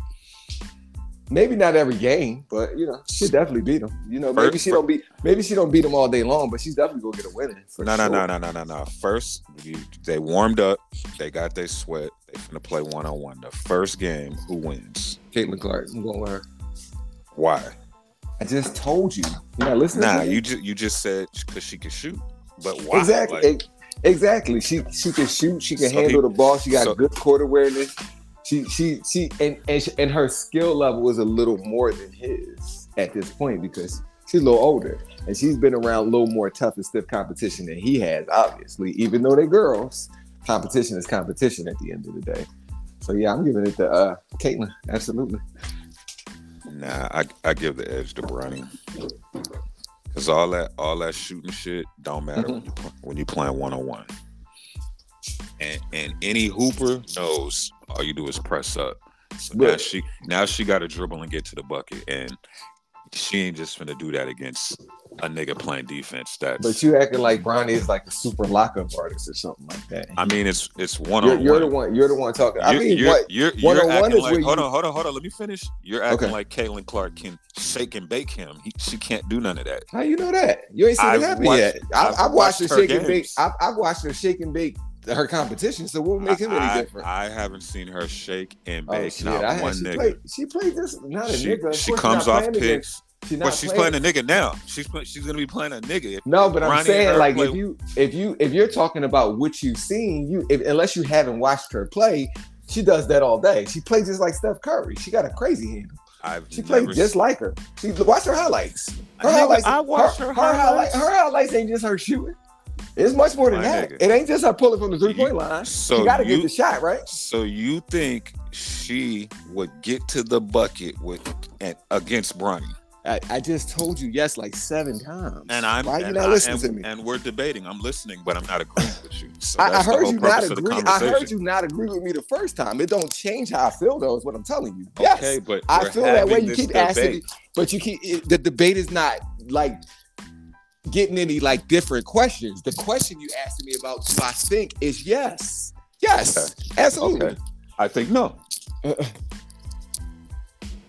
Maybe not every game, but you know, she'd definitely beat him. You know, maybe
first,
she don't beat, maybe she don't beat him all day long, but she's definitely gonna get a winning.
No, no, no, no, no, no, no. First, you, they warmed up, they got their sweat, they finna play one on one. The first game, who wins?
Caitlin Clark. I'm going with her.
Why?
I just told you. You're not listening.
Nah,
to me?
you just you just said because she can shoot, but why?
Exactly.
Like,
exactly. She she can shoot. She can
So
handle
he-
the ball. She got
so-
good court awareness. She she she and and, she, and her skill level is a little more than his at this point because she's a little older and she's been around a little more tough and stiff competition than he has. Obviously, even though they're girls, competition is competition at the end of the day. So yeah, I'm giving it to uh, Caitlin. Absolutely.
Nah, I I give the edge to Bronny. Cause all that all that shooting shit don't matter
Mhm.
when you play, when you playing one on one. And and any hooper knows all you do is press up. So now
Right.
she now she got to dribble and get to the bucket, and she ain't just finna do that against a nigga playing defense. That's
But you acting like Bronny is like a super lockup artist or something like that.
I mean, it's it's one
You're,
on
you're the
one.
one. You're the one talking. I
You're,
mean,
you're,
what?
you're,
one
you're
on one
acting
is
like
where
hold
you-
on, hold on, hold on. Let me finish. You're acting
Okay.
like Caitlin Clark can shake and bake him. He, she can't do none of that.
How you know that? You ain't seen
I've
it happen
watched-
yet. I,
I've
I've watched her
watched her
shake and bake.
games.
I've, I've watched her shake and bake her competition. So what would make him any
I,
different?
I haven't seen her shake and
oh
bake
shit!
not
I had,
one
she
nigga.
played. She played this. Not a
she
nigga. Of
she
course
comes
not
off
playing
picks.
against- She not
Well, she's playing a nigga now. She's play, she's gonna be playing a nigga. If
No, but I'm
Bronny and
saying
her
like
play-
if you if you if you're talking about what you've seen, you if, unless you haven't watched her play, she does that all day. She plays just like Steph Curry. She got a crazy handle.
I've
She
never
played just
seen-
like her. She watch her highlights. Her
Nigga,
highlights.
I watched
her,
her
her
highlights.
highlights. Her highlights ain't just her shooting. It's much more than
My
that.
nigga.
It ain't just her pulling from the three point
You-
line.
so
she got to
you-
get the shot right.
So you think she would get to the bucket with and against Bronny?
I, I just told you yes like seven times.
And I'm
Why you
and
not
I-
listening
and,
to me?
And we're debating. I'm listening, but I'm not agreeing with you. So
I, I
that's the
heard
whole
you not
purpose of the
agree. I
conversation.
heard you not agree with me the first time. It don't change how I feel though. Is what I'm telling you. Yes,
Okay, but
I
we're
feel that way.
having
You
this
keep asking me,
debate.
but you keep it, the debate is not like getting any like different questions. The question you asked me about, do I think, is yes, yes, absolutely.
Okay. I think no.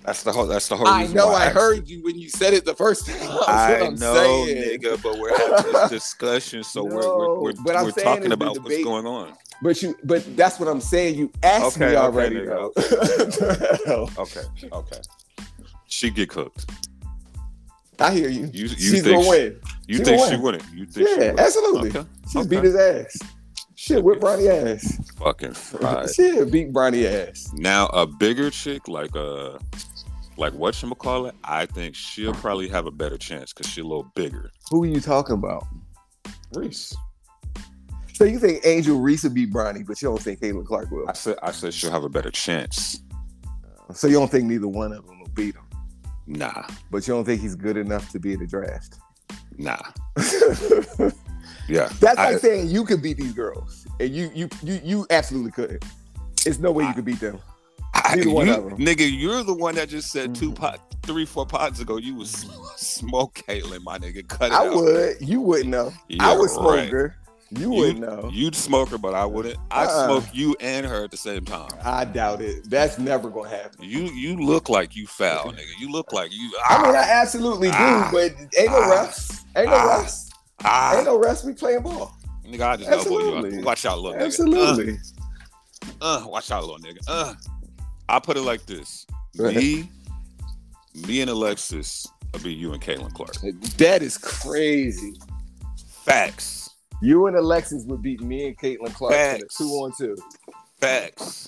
That's the whole. That's the whole.
I know. I,
I
heard you when you said it the first time. That's
I
what I'm
know,
saying.
nigga. But we're having this discussion, so
no,
we're we're we're,
but I'm
we're
saying
talking
the
about
debate,
what's going on.
But you, but that's what I'm saying. You asked
okay,
me already.
Okay,
nigga,
okay, okay, okay. She get cooked.
I hear you.
You, you
She's
think
gonna win.
You
she
think
win.
she wouldn't? You think
yeah,
she would?
absolutely.
Okay.
She'll
okay.
beat his ass. Shit, whip Bronny ass.
Fucking fried.
She'll beat Bronny ass.
Now a bigger chick like uh like whatchamacallit, I think she'll probably have a better chance because she's a little bigger.
Who are you talking about?
Reese.
So you think Angel Reese will beat Bronny, but you don't think Caitlin Clark will?
I said I said she'll have a better chance.
So you don't think neither one of them will beat him?
Nah.
But you don't think he's good enough to be in the draft?
Nah. Yeah.
That's
I,
like saying you could beat these girls. And you you you you absolutely could. There's no way you could beat them.
I,
Neither
you,
one of them.
Nigga, you're the one that just said two
Mm-hmm.
pot, three, four pods ago you was smoke Caitlyn, my nigga. Cut it
I
out.
would. You wouldn't know.
Yeah,
I would smoke
right.
her. You
You,
wouldn't know.
You'd smoke her, but I wouldn't. I'd
Uh-uh.
smoke you and her at the same time.
I doubt it. That's never gonna happen.
You you look like you foul, nigga. You look like you.
I mean,
ah,
I absolutely do,
Ah.
but ain't no
Ah.
refs. Ain't no
Ah.
refs.
ah,
Ain't no refs. We playing ball.
nigga, I just elbow you.
Absolutely.
Out. Watch out, little nigga.
Absolutely.
Uh, uh, watch out, little nigga. Uh, I put it like this:
Go ahead.
me, me and Alexis will be you and Caitlin Clark.
That is crazy.
Facts.
You and Alexis would beat me and Caitlin Clark in a
Facts.
two on two.
Facts.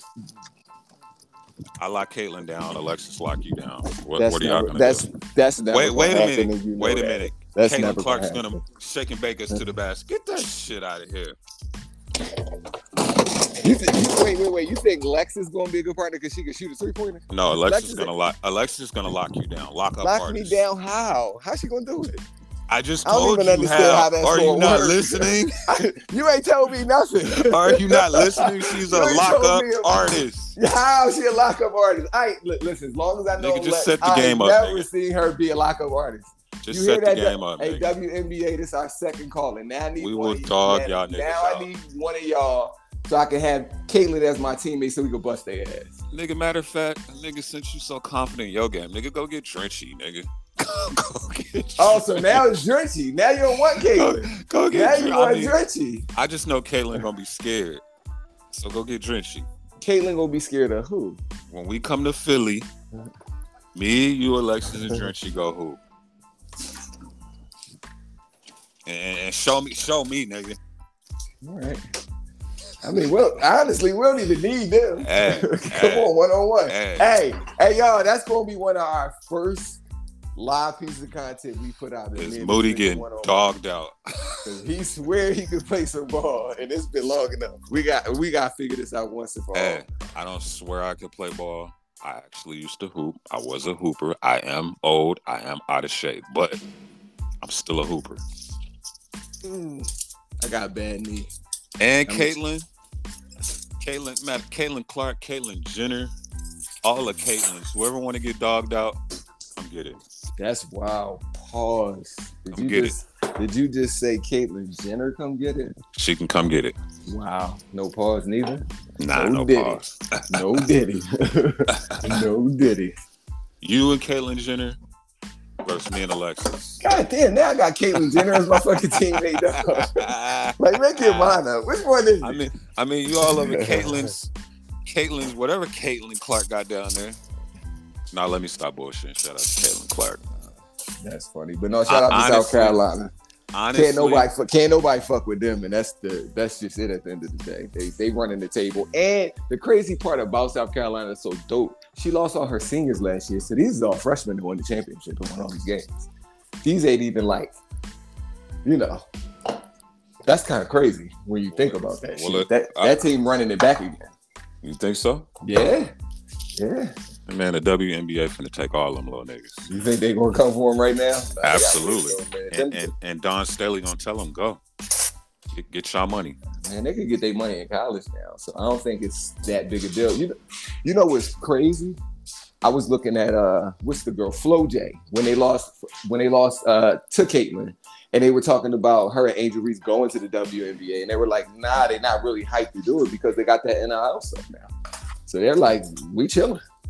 I lock Caitlin down. Alexis lock you down. What,
That's
what are y'all
never,
gonna
that's,
do?
That's never
Wait, wait a
gonna happen
minute.
if you know
Wait a
that.
minute.
That's
Caitlin
never
Clark's
gonna
gonna shake and bake us to the basket. Get that shit out of here.
You th- you, wait, wait, wait. You think Lex is gonna be a good partner because she can shoot a three pointer?
No, Alexis
Alexis
is gonna lock. Alexis is gonna lock you down. Lock up.
Lock
artists.
me down how? How's she gonna do it?
I just
I don't
told
even
you
understand
how.
how that's
Are you
gonna
not
work.
listening?
You ain't told me nothing.
Are you not listening? She's a
You ain't
lock
told
up
me a-
artist.
How she a lockup artist? I ain't, li- listen. As long as I know,
Nigga, just
Lex,
set the
I
game
ain't
up,
never
nigga.
seen her be a lockup artist.
Just
You
set
hear
the
that?
game up,
Hey,
nigga.
W N B A, this is our second call, and now I need
We
one
will
of you.
dog
now,
y'all niggas
Now
out.
I need one of y'all so I can have Caitlyn as my teammate so we can bust their ass.
Nigga, matter of fact, nigga, since you so confident in your game, nigga, go get Drenchy, nigga. go get
Oh, so now it's Drenchy. Now you don't want
Go,
Caitlyn.
go
Now
get
you
Drenchy.
want
I, mean,
Drenchy.
I just know Caitlyn gonna be scared. So go get Drenchy.
Caitlyn gonna be scared of who?
When we come to Philly, me, you, Alexis, and Drenchy go hoop. And, and show me, show me, nigga.
All right. I mean, well, honestly, we don't even need them.
Hey,
Come
hey,
on, one on one.
hey.
Hey, hey, y'all, that's gonna be one of our first live pieces of content we put out.
Is
Me and
Moody
this nigga
getting
one-on-one.
dogged out?
'Cause he swear he could play some ball, and it's been long enough. We got we got to figure this out once and for all.
Hey, I don't swear I could play ball. I actually used to hoop. I was a hooper. I am old. I am out of shape, but I'm still a hooper.
Mm, I got a bad knee.
And
I'm-
Caitlyn, Caitlyn, Matt, Caitlyn Clark, Caitlyn Jenner, all the Caitlyn's. Whoever want to get dogged out, I'm get it.
That's wow. Pause. Did
Come
you
get
just did you just say Caitlyn Jenner come get it?
She can come get it.
Wow. No pause neither.
Nah,
No
no,
diddy.
pause.
No diddy. No diddy.
You and Caitlyn Jenner versus me and Alexis.
God damn, now I got Caitlyn Jenner as my fucking teammate. Dog. Like, make your mind up. Which one is it?
I mean, I mean, you all over Caitlyn's, Caitlyn's, whatever Caitlyn Clark got down there. Now let me stop bullshitting. Shout out to Caitlyn Clark.
That's funny. But no, shout out to
Honestly,
South Carolina.
Honestly,
Can't nobody fuck can't nobody fuck with them, and that's the that's just it at the end of the day. They they running the table. And the crazy part about South Carolina is so dope. She lost all her seniors last year. So these are all freshmen that won the championship and won all these games. These ain't even like, you know. That's kind of crazy when you think about that.
Well,
shit.
it-
that
I-
that team running it back again.
You think so?
Yeah. Yeah.
Man, the W N B A finna take all them little niggas.
You think they gonna come for him right now?
Absolutely.
Man,
And,
Them-
and, and Don Staley gonna tell them, go. Get, get y'all money.
Man, they could get their money in college now, so I don't think it's that big a deal. You know, you know what's crazy? I was looking at uh, what's the girl, Flo J, when they lost when they lost uh to Caitlyn, and they were talking about her and Angel Reese going to the W N B A, and they were like, nah, they're not really hyped to do it because they got that N I L stuff now. So they're like, we chilling.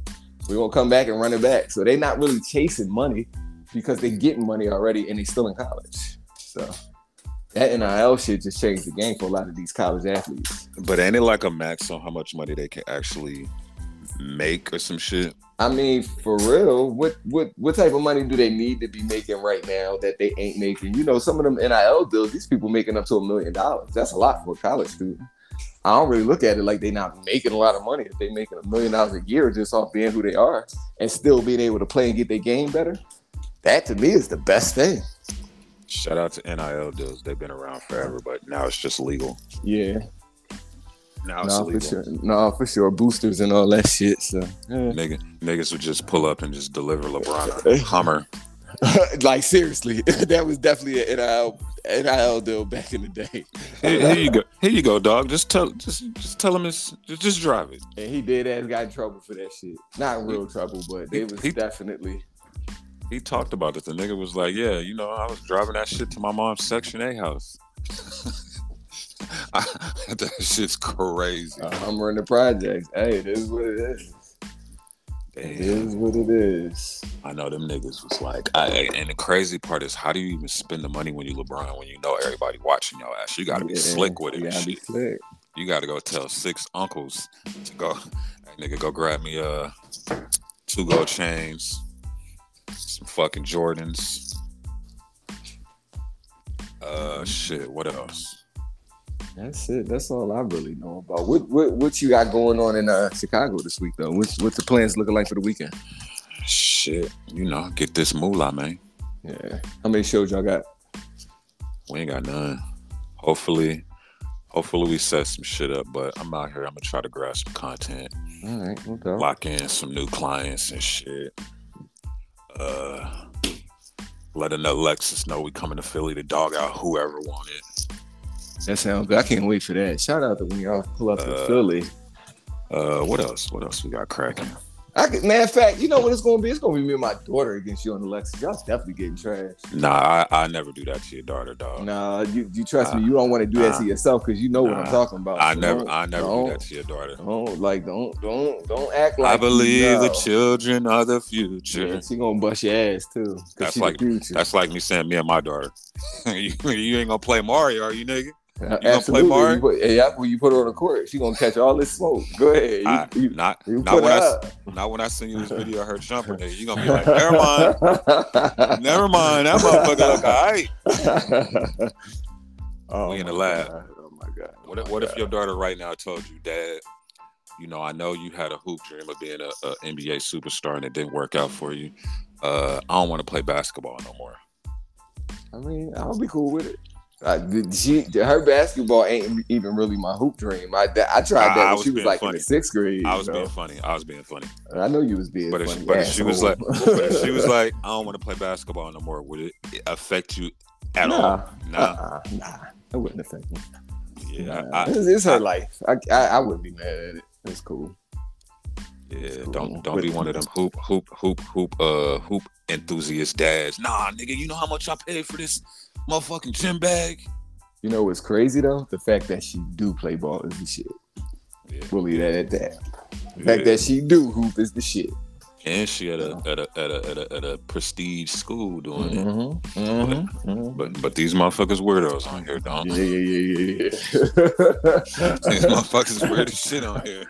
We're gonna come back and run it back. So they're not really chasing money because they're getting money already and they're still in college. So that N I L shit just changed the game for a lot of these college athletes.
But ain't it like a max on how much money they can actually make or some shit?
I mean, for real, what what what type of money do they need to be making right now that they ain't making? You know, some of them N I L deals, these people making up to a million dollars. That's a lot for a college student. I don't really look at it like they're not making a lot of money. If they're making a million dollars a year just off being who they are and still being able to play and get their game better, that to me is the best thing.
Shout out to N I L deals. They've been around forever, but now it's just legal.
Yeah.
Now it's
no,
legal.
For sure. No, for sure. Boosters and all that shit. So, yeah.
Nigga, niggas would just pull up and just deliver LeBron a Hummer.
Like, seriously. That was definitely an N I L, N I L deal back in the day.
Here, here you go. Here you go, dog. Just tell just just tell him it's just, just drive it.
And he did ass got in trouble for that shit. Not real trouble, but it was
he,
definitely.
He talked about it. The nigga was like, yeah, you know, I was driving that shit to my mom's Section A house. I, that shit's crazy.
Uh, I'm running the projects. Hey, it is what it is. Damn. It is what it is.
I know them niggas was like, I, and the crazy part is, how do you even spend the money when you LeBron, when you know everybody watching your ass? You got to be yeah, slick with it.
You got to be slick.
You got to go tell six uncles to go, hey, nigga, go grab me uh two gold chains, some fucking Jordans. Uh, shit. What else?
That's it. That's all I really know about. What what what you got going on in uh, Chicago this week though? What's what's the plans looking like for the weekend?
Shit, you know, get this moolah, man.
Yeah. How many shows y'all got?
We ain't got none. Hopefully, hopefully we set some shit up. But I'm out here. I'm gonna try to grab some content.
All right. Okay.
Lock in some new clients and shit. Uh, let another Lexus know we coming to Philly to dog out whoever wanted.
That sounds good. I can't wait for that. Shout out to when y'all pull up to
uh,
Philly.
Uh, what else? What else we got cracking?
I could, matter of fact, you know what it's gonna be? It's gonna be me and my daughter against you on the Lexus. Y'all definitely getting trashed.
Nah, I, I never do that to your daughter, dog.
Nah, you, you trust
nah,
me. You don't want to do
nah,
that to yourself because you know
nah,
what I'm talking about.
I
so
never, I never do that to your daughter.
Don't like, don't, don't, don't act like.
I believe
you know.
the children are the future.
Yeah, she gonna bust your ass too.
That's like, that's like me saying me and my daughter. you, you ain't gonna play Mario, are you, nigga? You gonna play Mario?
Put, yeah, when you put her on the court, she gonna catch all this smoke. Go ahead. You,
I,
you,
not,
you
not when I, not when I send you this video of her jumping there. You gonna be like, never mind, never mind. That motherfucker look alright. Oh, we in the lab.
God. Oh my god. Oh
what if,
my
what
god.
if your daughter right now told you, Dad, you know, I know you had a hoop dream of being a, a N B A superstar and it didn't work out for you. Uh, I don't want to play basketball no more.
I mean, I'll be cool with it. Uh, she, her basketball ain't even really my hoop dream. I, I tried that I, when I she was like funny. in the sixth grade.
I was
so.
being funny. I was being funny.
I know you was being
but
funny.
If, but if she was like, but if she was like, I don't want to play basketball no more. Would it affect you at
nah,
all? Nah,
uh-uh, nah, it wouldn't affect me.
Yeah,
nah,
I,
it's, it's her
I,
life. I, I I wouldn't be mad at it. It's cool.
Yeah,
it's cool.
don't don't
but,
be one of them hoop hoop hoop hoop uh hoop enthusiast dads. Nah, nigga, you know how much I paid for this motherfucking gym bag.
You know what's crazy though? The fact that she do play ball is the shit.
Yeah.
We'll leave that at that. The
yeah.
fact that she do hoop is the shit.
And she at a at a at a at a, at a prestige school doing
mm-hmm.
it.
Mm-hmm.
But,
mm-hmm.
but but these motherfuckers weirdos on here, don't.
Yeah, yeah, yeah, yeah, yeah.
These motherfuckers weird as shit on here.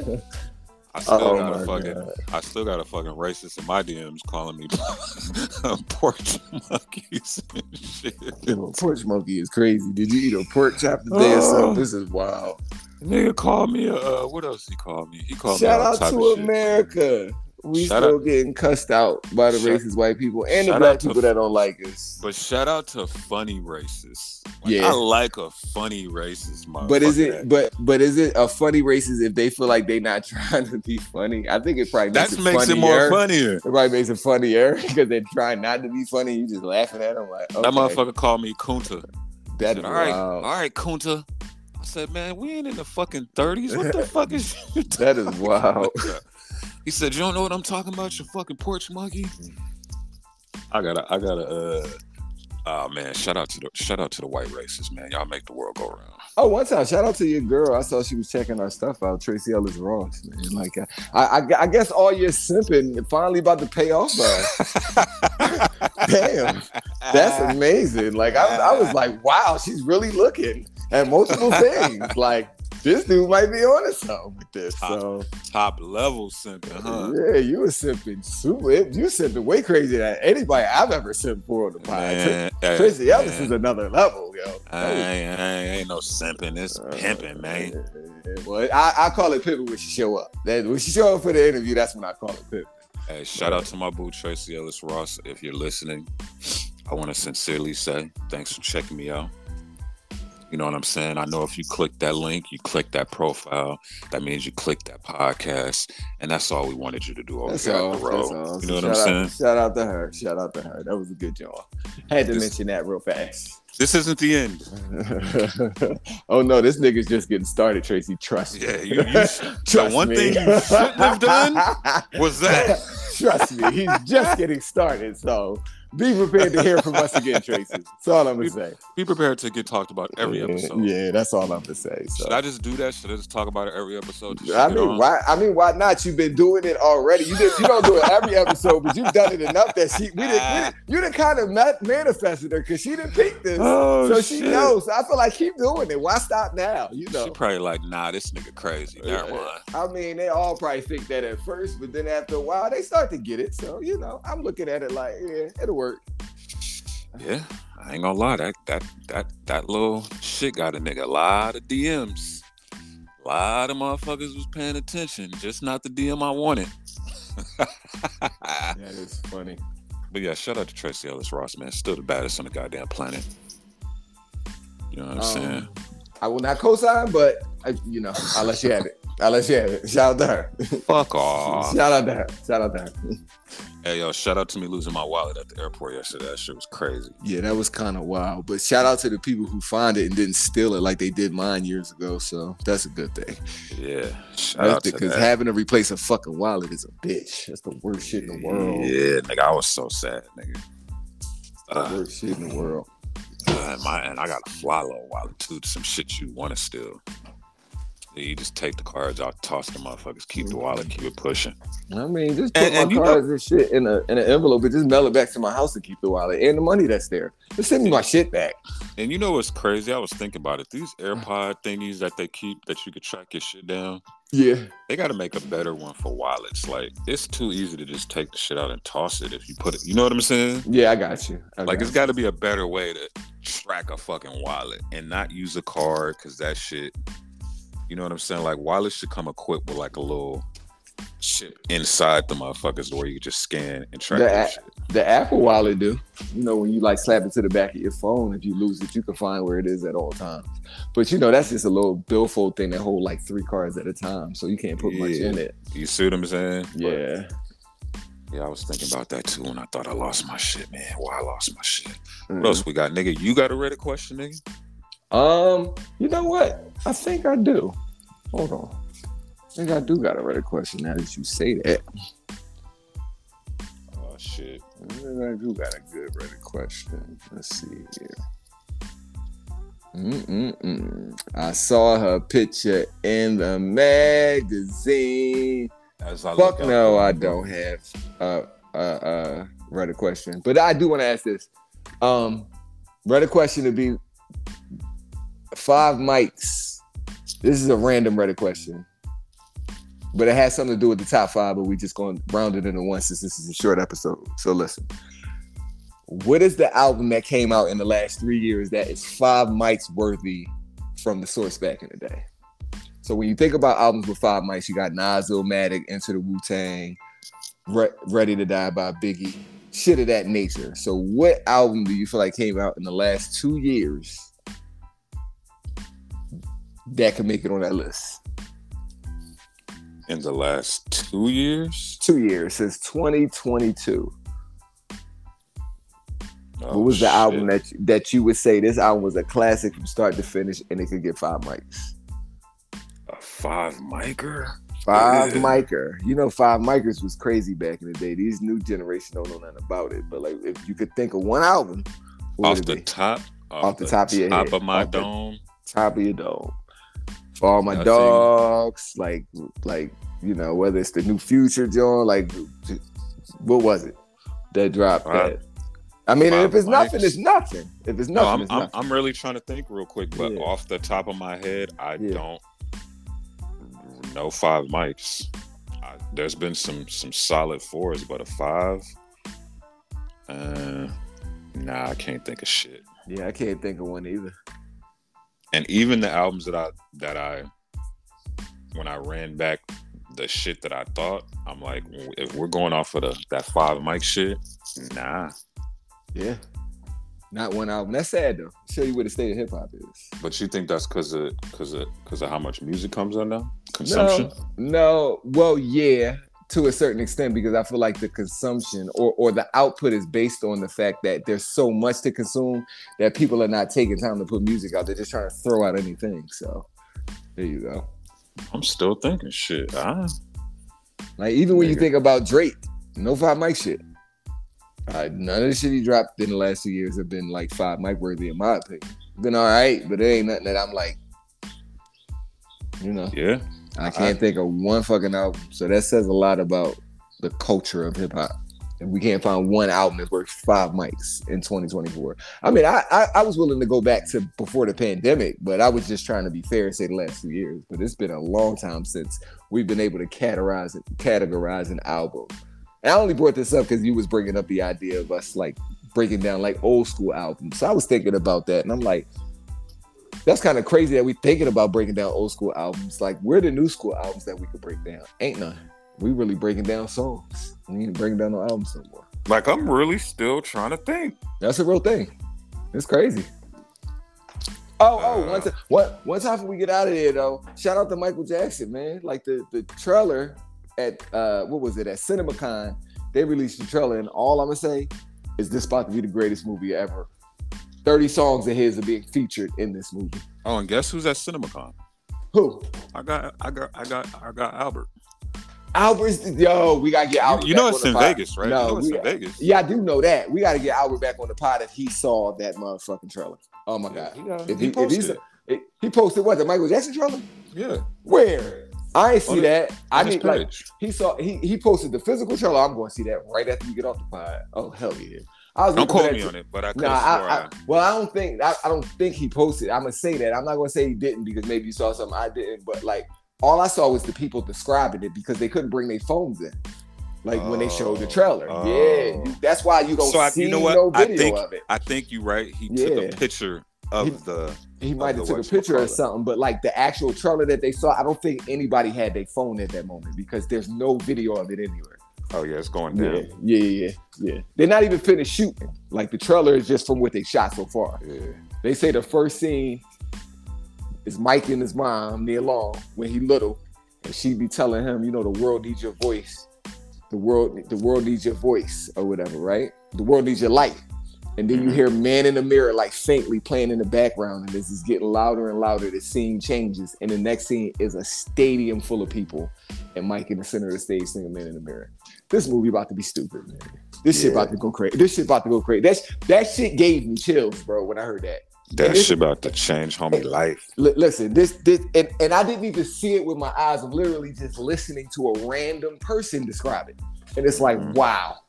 I still oh got a fucking God. I still got a fucking racist in my D Ms calling me porch monkeys and shit.
Yeah, well, porch monkey is crazy. Did you eat a pork chop today or something? This is wild.
Nigga called me uh what else he called me? He called
Shout
me all
out
type
to
of
America.
Shit.
We
shout
still
out,
getting cussed out by the shout, racist white people and the black people to, that don't like us.
But shout out to funny racists. Like,
yeah,
I like a funny racist.
But is it? But but is it a funny racist if they feel like they not trying to be funny? I think it probably makes
that
it
makes
funnier.
it more funnier.
It probably makes it funnier because they're trying not to be funny. You just laughing at them like okay.
That motherfucker called me Kunta.
That is
all right,
wild.
all right, Kunta. I said, man, we ain't in the fucking thirties. What the fuck is
that? Is wild.
He said, you don't know what I'm talking about, you fucking porch monkey? I gotta, I gotta, uh, Oh man, shout out to the shout out to the white racists, man. Y'all make the world go round.
Oh, one time, shout out to your girl. I saw she was checking our stuff out, Tracy Ellis Ross, man. Like, I, I, I guess all your simping finally about to pay off, bro. Damn, that's amazing. Like, I, I was like, wow, she's really looking at multiple things. Like, this dude might be on to something with this.
Top,
so
top level simping, huh?
Yeah, you were simping super. You simping way crazier than anybody I've ever simped for on the podcast. Tra- Tracy Ellis man. is another level, yo.
I ain't, I ain't no simping. It's uh, pimping, man.
Well, I, I call it pimping when she show up. That, when she show up for the interview, that's when I call it pimping.
Hey, shout out to my boo Tracy Ellis Ross. If you're listening, I want to sincerely say thanks for checking me out. You know what I'm saying? I know if you click that link, you click that profile, that means you click that podcast. And that's all we wanted you to do over here at the road. You know what I'm saying?
Shout out to her. Shout out to her. That was a good job. Had to this, mention that real fast.
This isn't the end.
Oh, no. This nigga's just getting started, Tracy. Trust me.
Yeah, you, you, Trust the one me. thing you shouldn't have done was that.
Trust me. He's just getting started, so... Be prepared to hear from us again, Tracy. That's all I'm going to say.
Be prepared to get talked about every
yeah,
episode.
Yeah, that's all I'm going to say. So.
Should I just do that? Should I just talk about it every episode?
I mean, why I mean, why not? You've been doing it already. You did, you don't do it every episode, but you've done it enough that she, we did, we did, you done kind of manifested her because she didn't pick this.
Oh,
so
shit.
she knows. So I feel like keep doing it. Why stop now? You know.
She probably like, nah, this nigga crazy. Never mind.
I mean, they all probably think that at first, but then after a while, they start to get it. So, you know, I'm looking at it like, yeah, it'll work.
Yeah, I ain't gonna lie. That that that that little shit got a nigga a lot of D Ms. A lot of motherfuckers was paying attention, just not the D M I wanted.
That is funny.
But yeah, shout out to Tracy Ellis Ross, man. Still the baddest on the goddamn planet. You know what I'm um, saying?
I will not co-sign, but I, you know, I'll let you have it. I'll let you have it. Shout out to her.
Fuck off.
Shout out to her. Shout out to her.
Hey, yo, shout out to me losing my wallet at the airport yesterday. That shit was crazy.
Yeah, that was kind of wild. But shout out to the people who found it and didn't steal it like they did mine years ago. So that's a good thing.
Yeah. Shout that's out to
Because
that.
having to replace a fucking wallet is a bitch. That's the worst shit in the world.
Yeah, nigga, I was so sad, nigga.
Uh, the worst shit in the world.
Uh, and, my, and I got a fly low wallet, too. Some shit you want to steal. You just take the cards out, toss the motherfuckers, keep the wallet, keep it pushing.
I mean, just put
and,
my
and
cards
know,
and shit in a in an envelope and just mail it back to my house and keep the wallet and the money that's there. Just send me my shit back.
And you know what's crazy? I was thinking about it. These AirPod thingies that they keep that you could track your shit down.
Yeah.
They got to make a better one for wallets. Like, it's too easy to just take the shit out and toss it if you put it. You know what I'm saying?
Yeah, I got you. I
like,
got
it's got to be a better way to track a fucking wallet and not use a card because that shit. You know what I'm saying? Like, wallets should come equipped with like a little chip inside the motherfuckers where you can just scan and track
the,
that
a-
shit.
The Apple Wallet do. You know, when you like slap it to the back of your phone, if you lose it, you can find where it is at all times. But you know, that's just a little billfold thing that hold like three cards at a time, so you can't put yeah. much in it.
You see what I'm saying?
Yeah.
But, yeah, I was thinking about that too when I thought I lost my shit, man. Why I lost my shit?
Mm-hmm.
What else we got, nigga? You got a Reddit question, nigga?
Um, you know what? I think I do. Hold on. I think I do got a Reddit question now that you say that.
Oh, shit.
I think I do got a good Reddit question. Let's see here. Mm-mm-mm. I saw her picture in the magazine.
As I
Fuck no, I don't have a, a, a Reddit question. But I do want to ask this. Um, Reddit question to be five mics. This is a random Reddit question, but it has something to do with the top five, but we just going to round it into one since this is a short episode. So listen, what is the album that came out in the last three years that is five mics worthy from the source back in the day? So when you think about albums with five mics, you got Nas, Illmatic, Enter the Wu-Tang, Re- Ready to Die by Biggie, shit of that nature. So what album do you feel like came out in the last two years that can make it on that list?
In the last two years?
Two years, since twenty twenty-two.
Oh,
what was the
shit.
album that you, that you would say this album was a classic from start to finish and it could get five mics?
A five micer?
Five
yeah.
micer. You know, five micers was crazy back in the day. These new generation don't know nothing about it. But like, if you could think of one album
Off the top,
off, off the, the top of your
top
head,
of my dome,
top of your dome. For all my Nothing. dogs, like, like you know, whether it's the new Future joint, like, what was it that dropped that? I mean, if it's mics. nothing, it's nothing. If it's nothing, no,
I'm,
it's
I'm,
nothing.
I'm really trying to think real quick, but
yeah.
off the top of my head, I
yeah.
don't know five mics. I, there's been some some solid fours, but a five, uh, nah, I can't think of shit.
Yeah, I can't think of one either.
And even the albums that I that I when I ran back the shit that I thought, I'm like, if we're going off of the that five mic shit, nah.
Yeah. Not one album. That's sad though. Show you where the state of hip hop is.
But you think that's because of because of because of how much music comes on now? Consumption?
No, no. Well, yeah, to a certain extent, because I feel like the consumption or or the output is based on the fact that there's so much to consume that people are not taking time to put music out. They're just trying to throw out anything. So there you go.
I'm still thinking shit. Ah.
Like even when Nigga. you think about Drake, no five mic shit. Uh, none of the shit he dropped in the last two years have been like five mic worthy in my opinion. Been all right, but it ain't nothing that I'm like, you know.
Yeah.
I can't I, think of one fucking album. So that says a lot about the culture of hip hop. And we can't find one album that's worth five mics in twenty twenty-four. I mean, I, I I was willing to go back to before the pandemic, but I was just trying to be fair and say the last two years. But it's been a long time since we've been able to categorize categorize an album. And I only brought this up because you was bringing up the idea of us like breaking down like old school albums. So I was thinking about that, and I'm like, that's kind of crazy that we thinking about breaking down old school albums. Like, where the new school albums that we could break down? Ain't none. We really breaking down songs. We ain't breaking down no albums no more.
Like, I'm really still trying to think.
That's a real thing. It's crazy. Oh, oh, uh, one time, one, one time before we get out of here, though, shout out to Michael Jackson, man. Like, the, the trailer at, uh, what was it, at CinemaCon, they released the trailer, and all I'm going to say is this about to be the greatest movie ever. thirty songs of his are being featured in this movie.
Oh, and guess who's at CinemaCon?
Who?
I got, I got, I got, I got Albert.
Albert's, yo, we gotta get Albert.
You, you know it's in pod. Vegas, right?
No,
you know it's
we,
in Vegas.
Yeah, I do know that. We gotta get Albert back on the pod if he saw that motherfucking trailer. Oh my god!
Yeah,
if
he,
he,
posted.
if he's, he posted what, the Michael Jackson trailer?
Yeah.
Where? I ain't see
on
that.
The,
I mean, like he saw he he posted the physical trailer. I'm going to see that right after we get off the pod. Oh hell yeah! I was
don't quote me
t-
on it, but I could
nah,
have
I, I, well, I don't think I, I don't think he posted. I'm gonna say that. I'm not gonna say he didn't because maybe you saw something I didn't. But like all I saw was the people describing it because they couldn't bring their phones in. Like oh, when they showed the trailer. Oh. Yeah, you, that's why you don't
so I,
see
you know what?
no video
I think,
of it.
I think you're right. He
yeah.
took a picture of
he,
the.
He might have took a picture or something, but like the actual trailer that they saw, I don't think anybody had their phone at that moment because there's no video of it anywhere.
Oh yeah, it's going down.
Yeah, yeah, yeah, yeah. They're not even finished shooting. Like the trailer is just from what they shot so far.
Yeah.
They say the first scene is Mike and his mom, Nia Long, when he little, and she be telling him, you know, the world needs your voice. The world, the world needs your voice or whatever, right? The world needs your light. And then you hear Man in the Mirror like faintly playing in the background, and this is getting louder and louder. The scene changes, and the next scene is a stadium full of people, and Mike in the center of the stage singing Man in the Mirror. This movie about to be stupid, man. This yeah. shit about to go crazy. This shit about to go crazy. That that shit gave me chills, bro, when I heard that.
That
this,
shit about to change homie life.
L- listen, this this and, and I didn't even see it with my eyes. I'm literally just listening to a random person describe it, and it's like, mm-hmm. wow.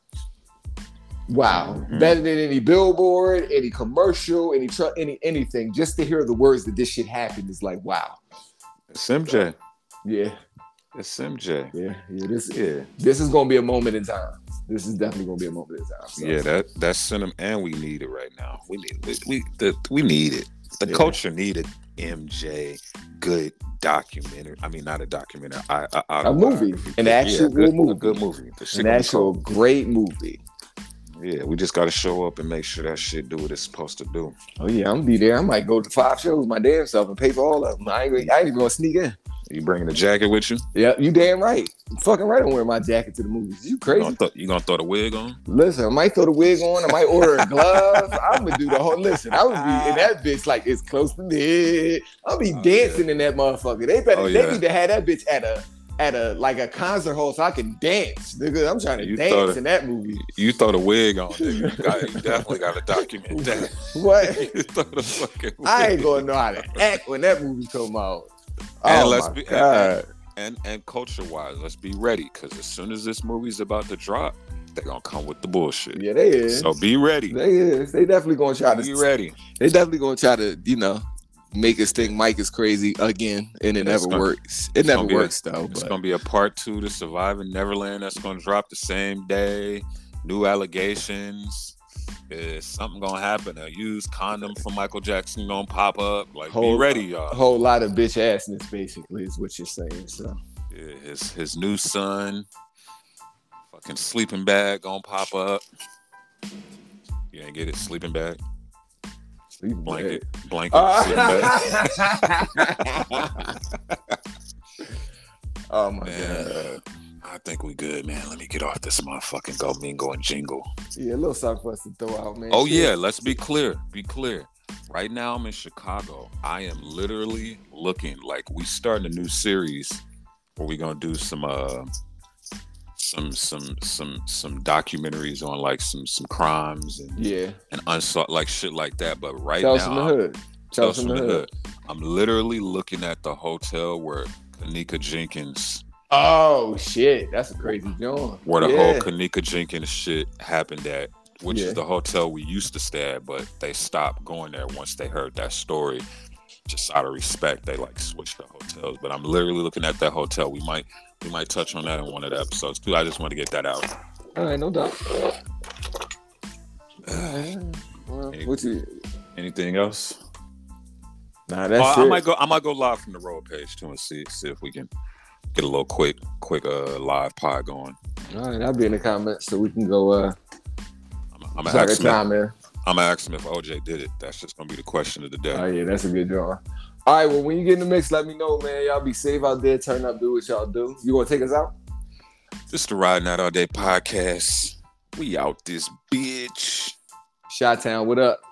Wow, mm-hmm. better than any billboard, any commercial, any tr- any anything. Just to hear the words that this shit happened is like, wow.
It's M J.
Yeah,
it's M J.
Yeah, yeah. This
yeah.
This is gonna be a moment in time. This is definitely gonna be a moment in time. So.
Yeah, that that's cinema, and we need it right now. We need we we, the, we need it. The yeah. culture needed M J. Good documentary. I mean, not a documentary. I, I, I,
a movie, an actual
yeah, good,
movie,
a good movie.
An actual great movie.
Yeah, we just got to show up and make sure that shit do what it's supposed to do.
Oh yeah, I'm gonna be there. I might go to five shows my damn self and pay for all of them. I ain't, I ain't even gonna sneak in.
You bringing the jacket with you?
Yeah, you damn right. I'm fucking right on wearing my jacket to the movies. You crazy?
You gonna, th- you gonna throw the wig on?
Listen, I might throw the wig on. I might order a glove. I'm gonna do the whole. Listen, I would be in that bitch like it's close to me. I'll be oh, dancing yeah. in that motherfucker. They better. Oh, yeah. They need to have that bitch at a at a like a concert hall so I can dance, nigga. I'm trying to you dance the, in that movie.
You throw the wig on, nigga. You, got, you definitely got to document that.
What? You throw the fucking wig. I ain't gonna know how to act when that movie come out.
And
oh
let's
my
be
God.
And, and and culture wise, let's be ready because as soon as this movie's about to drop, they're gonna come with the bullshit.
Yeah, they is.
So be ready.
They is. They definitely gonna try to
be ready.
They definitely gonna try to, you know, make us think Mike is crazy again, and it never
gonna,
works. It never works
a,
though.
It's
but.
gonna be a part two to Surviving Neverland that's gonna drop the same day. New allegations. Is something gonna happen? A used condom for Michael Jackson gonna pop up? Like, whole, be ready, y'all.
A whole lot of bitch assness, basically, is what you're saying. So,
yeah, his his new son, fucking sleeping bag gonna pop up. You ain't get it, sleeping bag.
Sleeping
blanket,
bag.
blanket, uh, sleeping bag.
Oh my
man,
God.
I think we good, man. Let me get off this motherfucking Go Mingo and Jingle.
Yeah, a little something for us to throw out, man.
Oh, Shit. yeah. Let's be clear. Be clear. Right now, I'm in Chicago. I am literally looking like we starting a new series where we're going to do some, uh, some, some, some, some documentaries on like some, some crimes and,
yeah,
and unsolved, like shit like that. But right
Tell
now,
from the hood. Tell
from the hood. hood. I'm literally looking at the hotel where Kenneka Jenkins.
Oh shit, that's a crazy joint.
Where the
yeah.
whole Kenneka Jenkins shit happened at, which
yeah.
is the hotel we used to stay at, but they stopped going there once they heard that story. Just out of respect, they like switched the hotels. But I'm literally looking at that hotel. We might we might touch on that in one of the episodes too. I just want to get that out.
All right, no doubt. Uh, well,
Any,
what's it?
Anything else?
Nah, that's
oh,
it.
I might go. I might go live from the road page too and see see if we can get a little quick, quick uh, live pod going.
All right, I'll be in the comments so we can go. Uh,
I'm, I'm gonna ask him.
Time, man.
I'm gonna ask him if O J did it. That's just gonna be the question of the day.
Oh yeah, that's a good draw. All right, well, when you get in the mix, let me know, man. Y'all be safe out there. Turn up, do what y'all do. You gonna take us out?
This is the Riding Out All Day podcast. We out this bitch.
Chi-Town, what up?